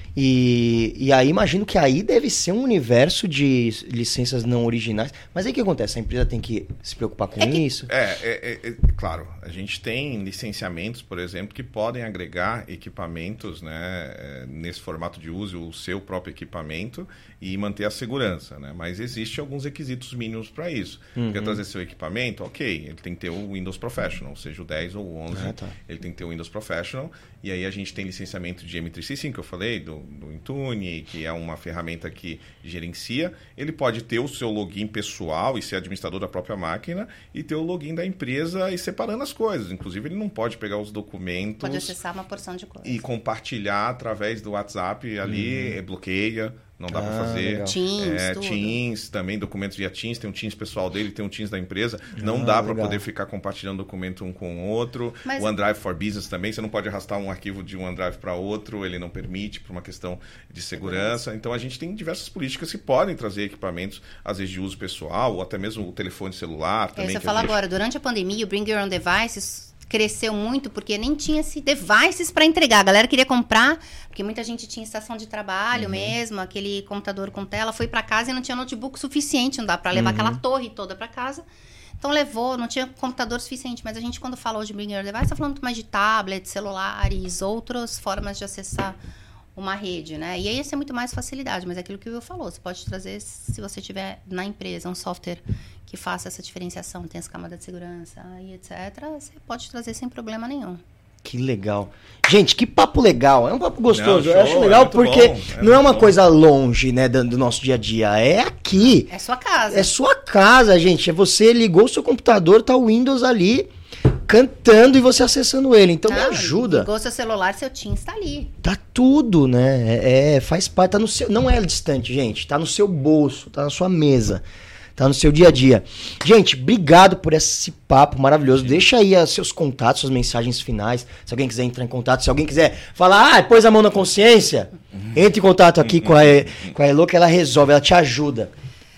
E, e aí, imagino que aí deve ser um universo de licenças não originais. Mas aí o que acontece? A empresa tem que se preocupar com É que- isso? É, é, é, é, claro, a gente tem licenciamentos, por exemplo, que podem agregar equipamentos, né, é, nesse formato de uso, o seu próprio equipamento e manter a segurança, né? Mas existem alguns requisitos mínimos para isso. Uhum. Quer trazer seu equipamento? Ok, ele tem que ter o Windows Professional, seja o dez ou o onze, Ah, tá. ele tem que ter o Windows Professional, e aí a gente tem licenciamento de M três sessenta e cinco, que eu falei, do, do Intune, que é uma ferramenta que gerencia. Ele pode ter o seu login pessoal e ser administrador da própria máquina, e ter o login da empresa e separando as coisas. Inclusive, ele não pode pegar os documentos Pode acessar uma porção de coisas. e compartilhar através do WhatsApp ali, bloqueia, não dá Ah, para fazer. legal. Teams, É, tudo. Teams, também documentos via Teams, tem um Teams pessoal dele, tem um Teams da empresa. Não Ah, dá para legal. poder ficar compartilhando documento um com o outro. Mas- O OneDrive for Business também, você não pode arrastar um arquivo de um OneDrive para outro, ele não permite por uma questão de segurança. Então a gente tem diversas políticas que podem trazer equipamentos, às vezes de uso pessoal, ou até mesmo o telefone celular É, também. você que fala a gente- agora, durante a pandemia, o Bring Your Own Devices cresceu muito, porque nem tinha esse devices para entregar. A galera queria comprar, porque muita gente tinha estação de trabalho Uhum. mesmo, aquele computador com tela, foi para casa e não tinha notebook suficiente, não dá para levar Uhum. aquela torre toda para casa. Então levou, não tinha computador suficiente, mas a gente quando fala hoje de Bring Your Own Device, tá falando muito mais de tablets, celulares, outras formas de acessar uma rede, né? E aí ia ser muito mais facilidade, mas é aquilo que o Will falou, você pode trazer, se você tiver na empresa um software que faça essa diferenciação, tem as camadas de segurança e etcétera, você pode trazer sem problema nenhum. Que legal. Gente, que papo legal. É um papo gostoso. Não, Eu acho show, legal é muito porque bom, é não é muito uma bom. coisa longe, né, do, do nosso dia a dia. É aqui. É sua casa. É sua casa, gente. É você ligou o seu computador, tá o Windows ali cantando e você acessando ele. Então me Ah, ajuda. Ligou seu celular, seu Teams está ali. Tá tudo, né? É, é, faz parte, tá no seu, não é distante, gente. Tá no seu bolso, tá na sua mesa, tá no seu dia a dia. Gente, obrigado por esse papo maravilhoso. Deixa aí os seus contatos, suas mensagens finais. Se alguém quiser entrar em contato, se alguém quiser falar, ah, pôs a mão na consciência, entre em contato aqui com a, com a Elo, que ela resolve, ela te ajuda.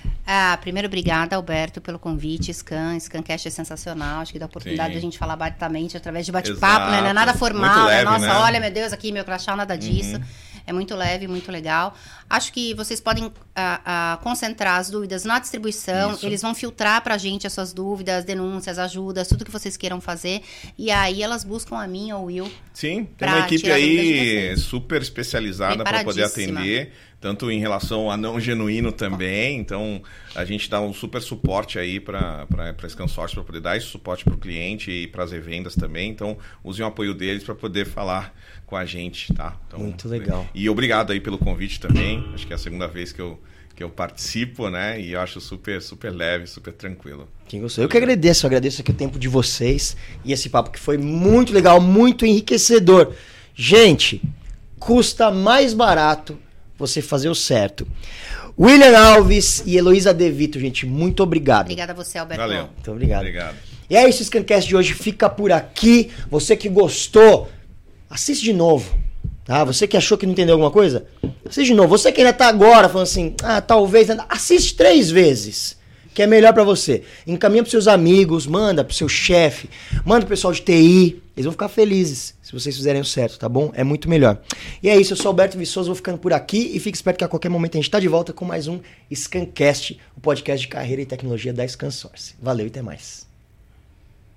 Ah, primeiro, obrigada, Alberto, pelo convite. Scan, Scancast é sensacional. Acho que dá a oportunidade Sim. de a gente falar abertamente através de bate-papo, né? Não é Exato. nada Muito formal, leve, né? Nossa, né? olha, meu Deus, aqui, meu crachá, nada disso. É muito leve, muito legal. Acho que vocês podem a, a, concentrar as dúvidas na distribuição. Isso. Eles vão filtrar pra gente as suas dúvidas, denúncias, ajudas, tudo que vocês queiram fazer. E aí elas buscam a mim ou o Will. Sim, tem uma equipe aí super especializada para poder atender. Tanto em relação a não genuíno também. Então, a gente dá um super suporte aí para esse consórcio, para poder dar esse suporte para o cliente e para as revendas também. Então, usem o apoio deles para poder falar com a gente, tá? Então, muito legal. E obrigado aí pelo convite também. Acho que é a segunda vez que eu, que eu participo, né? E eu acho super, super leve, super tranquilo. Quem gostou? Eu que agradeço. Eu agradeço aqui o tempo de vocês e esse papo que foi muito legal, muito enriquecedor. Gente, custa mais barato você fazer o certo. William Alves e Heloísa De Vito, gente, muito obrigado. Obrigada a você, Alberto. Valeu. Muito obrigado. Obrigado. E é isso, o Scancast de hoje fica por aqui. Você que gostou, assiste de novo. Tá? Você que achou que não entendeu alguma coisa, assiste de novo. Você que ainda tá agora falando assim, ah, talvez, assiste três vezes, que é melhor pra você. Encaminha pros seus amigos, manda pro seu chefe, manda pro pessoal de T I. Eles vão ficar felizes se vocês fizerem o certo, tá bom? É muito melhor. E é isso, eu sou Alberto Viçoso, vou ficando por aqui e fique esperto que a qualquer momento a gente tá de volta com mais um Scancast, o podcast de carreira e tecnologia da Scansource. Valeu e até mais.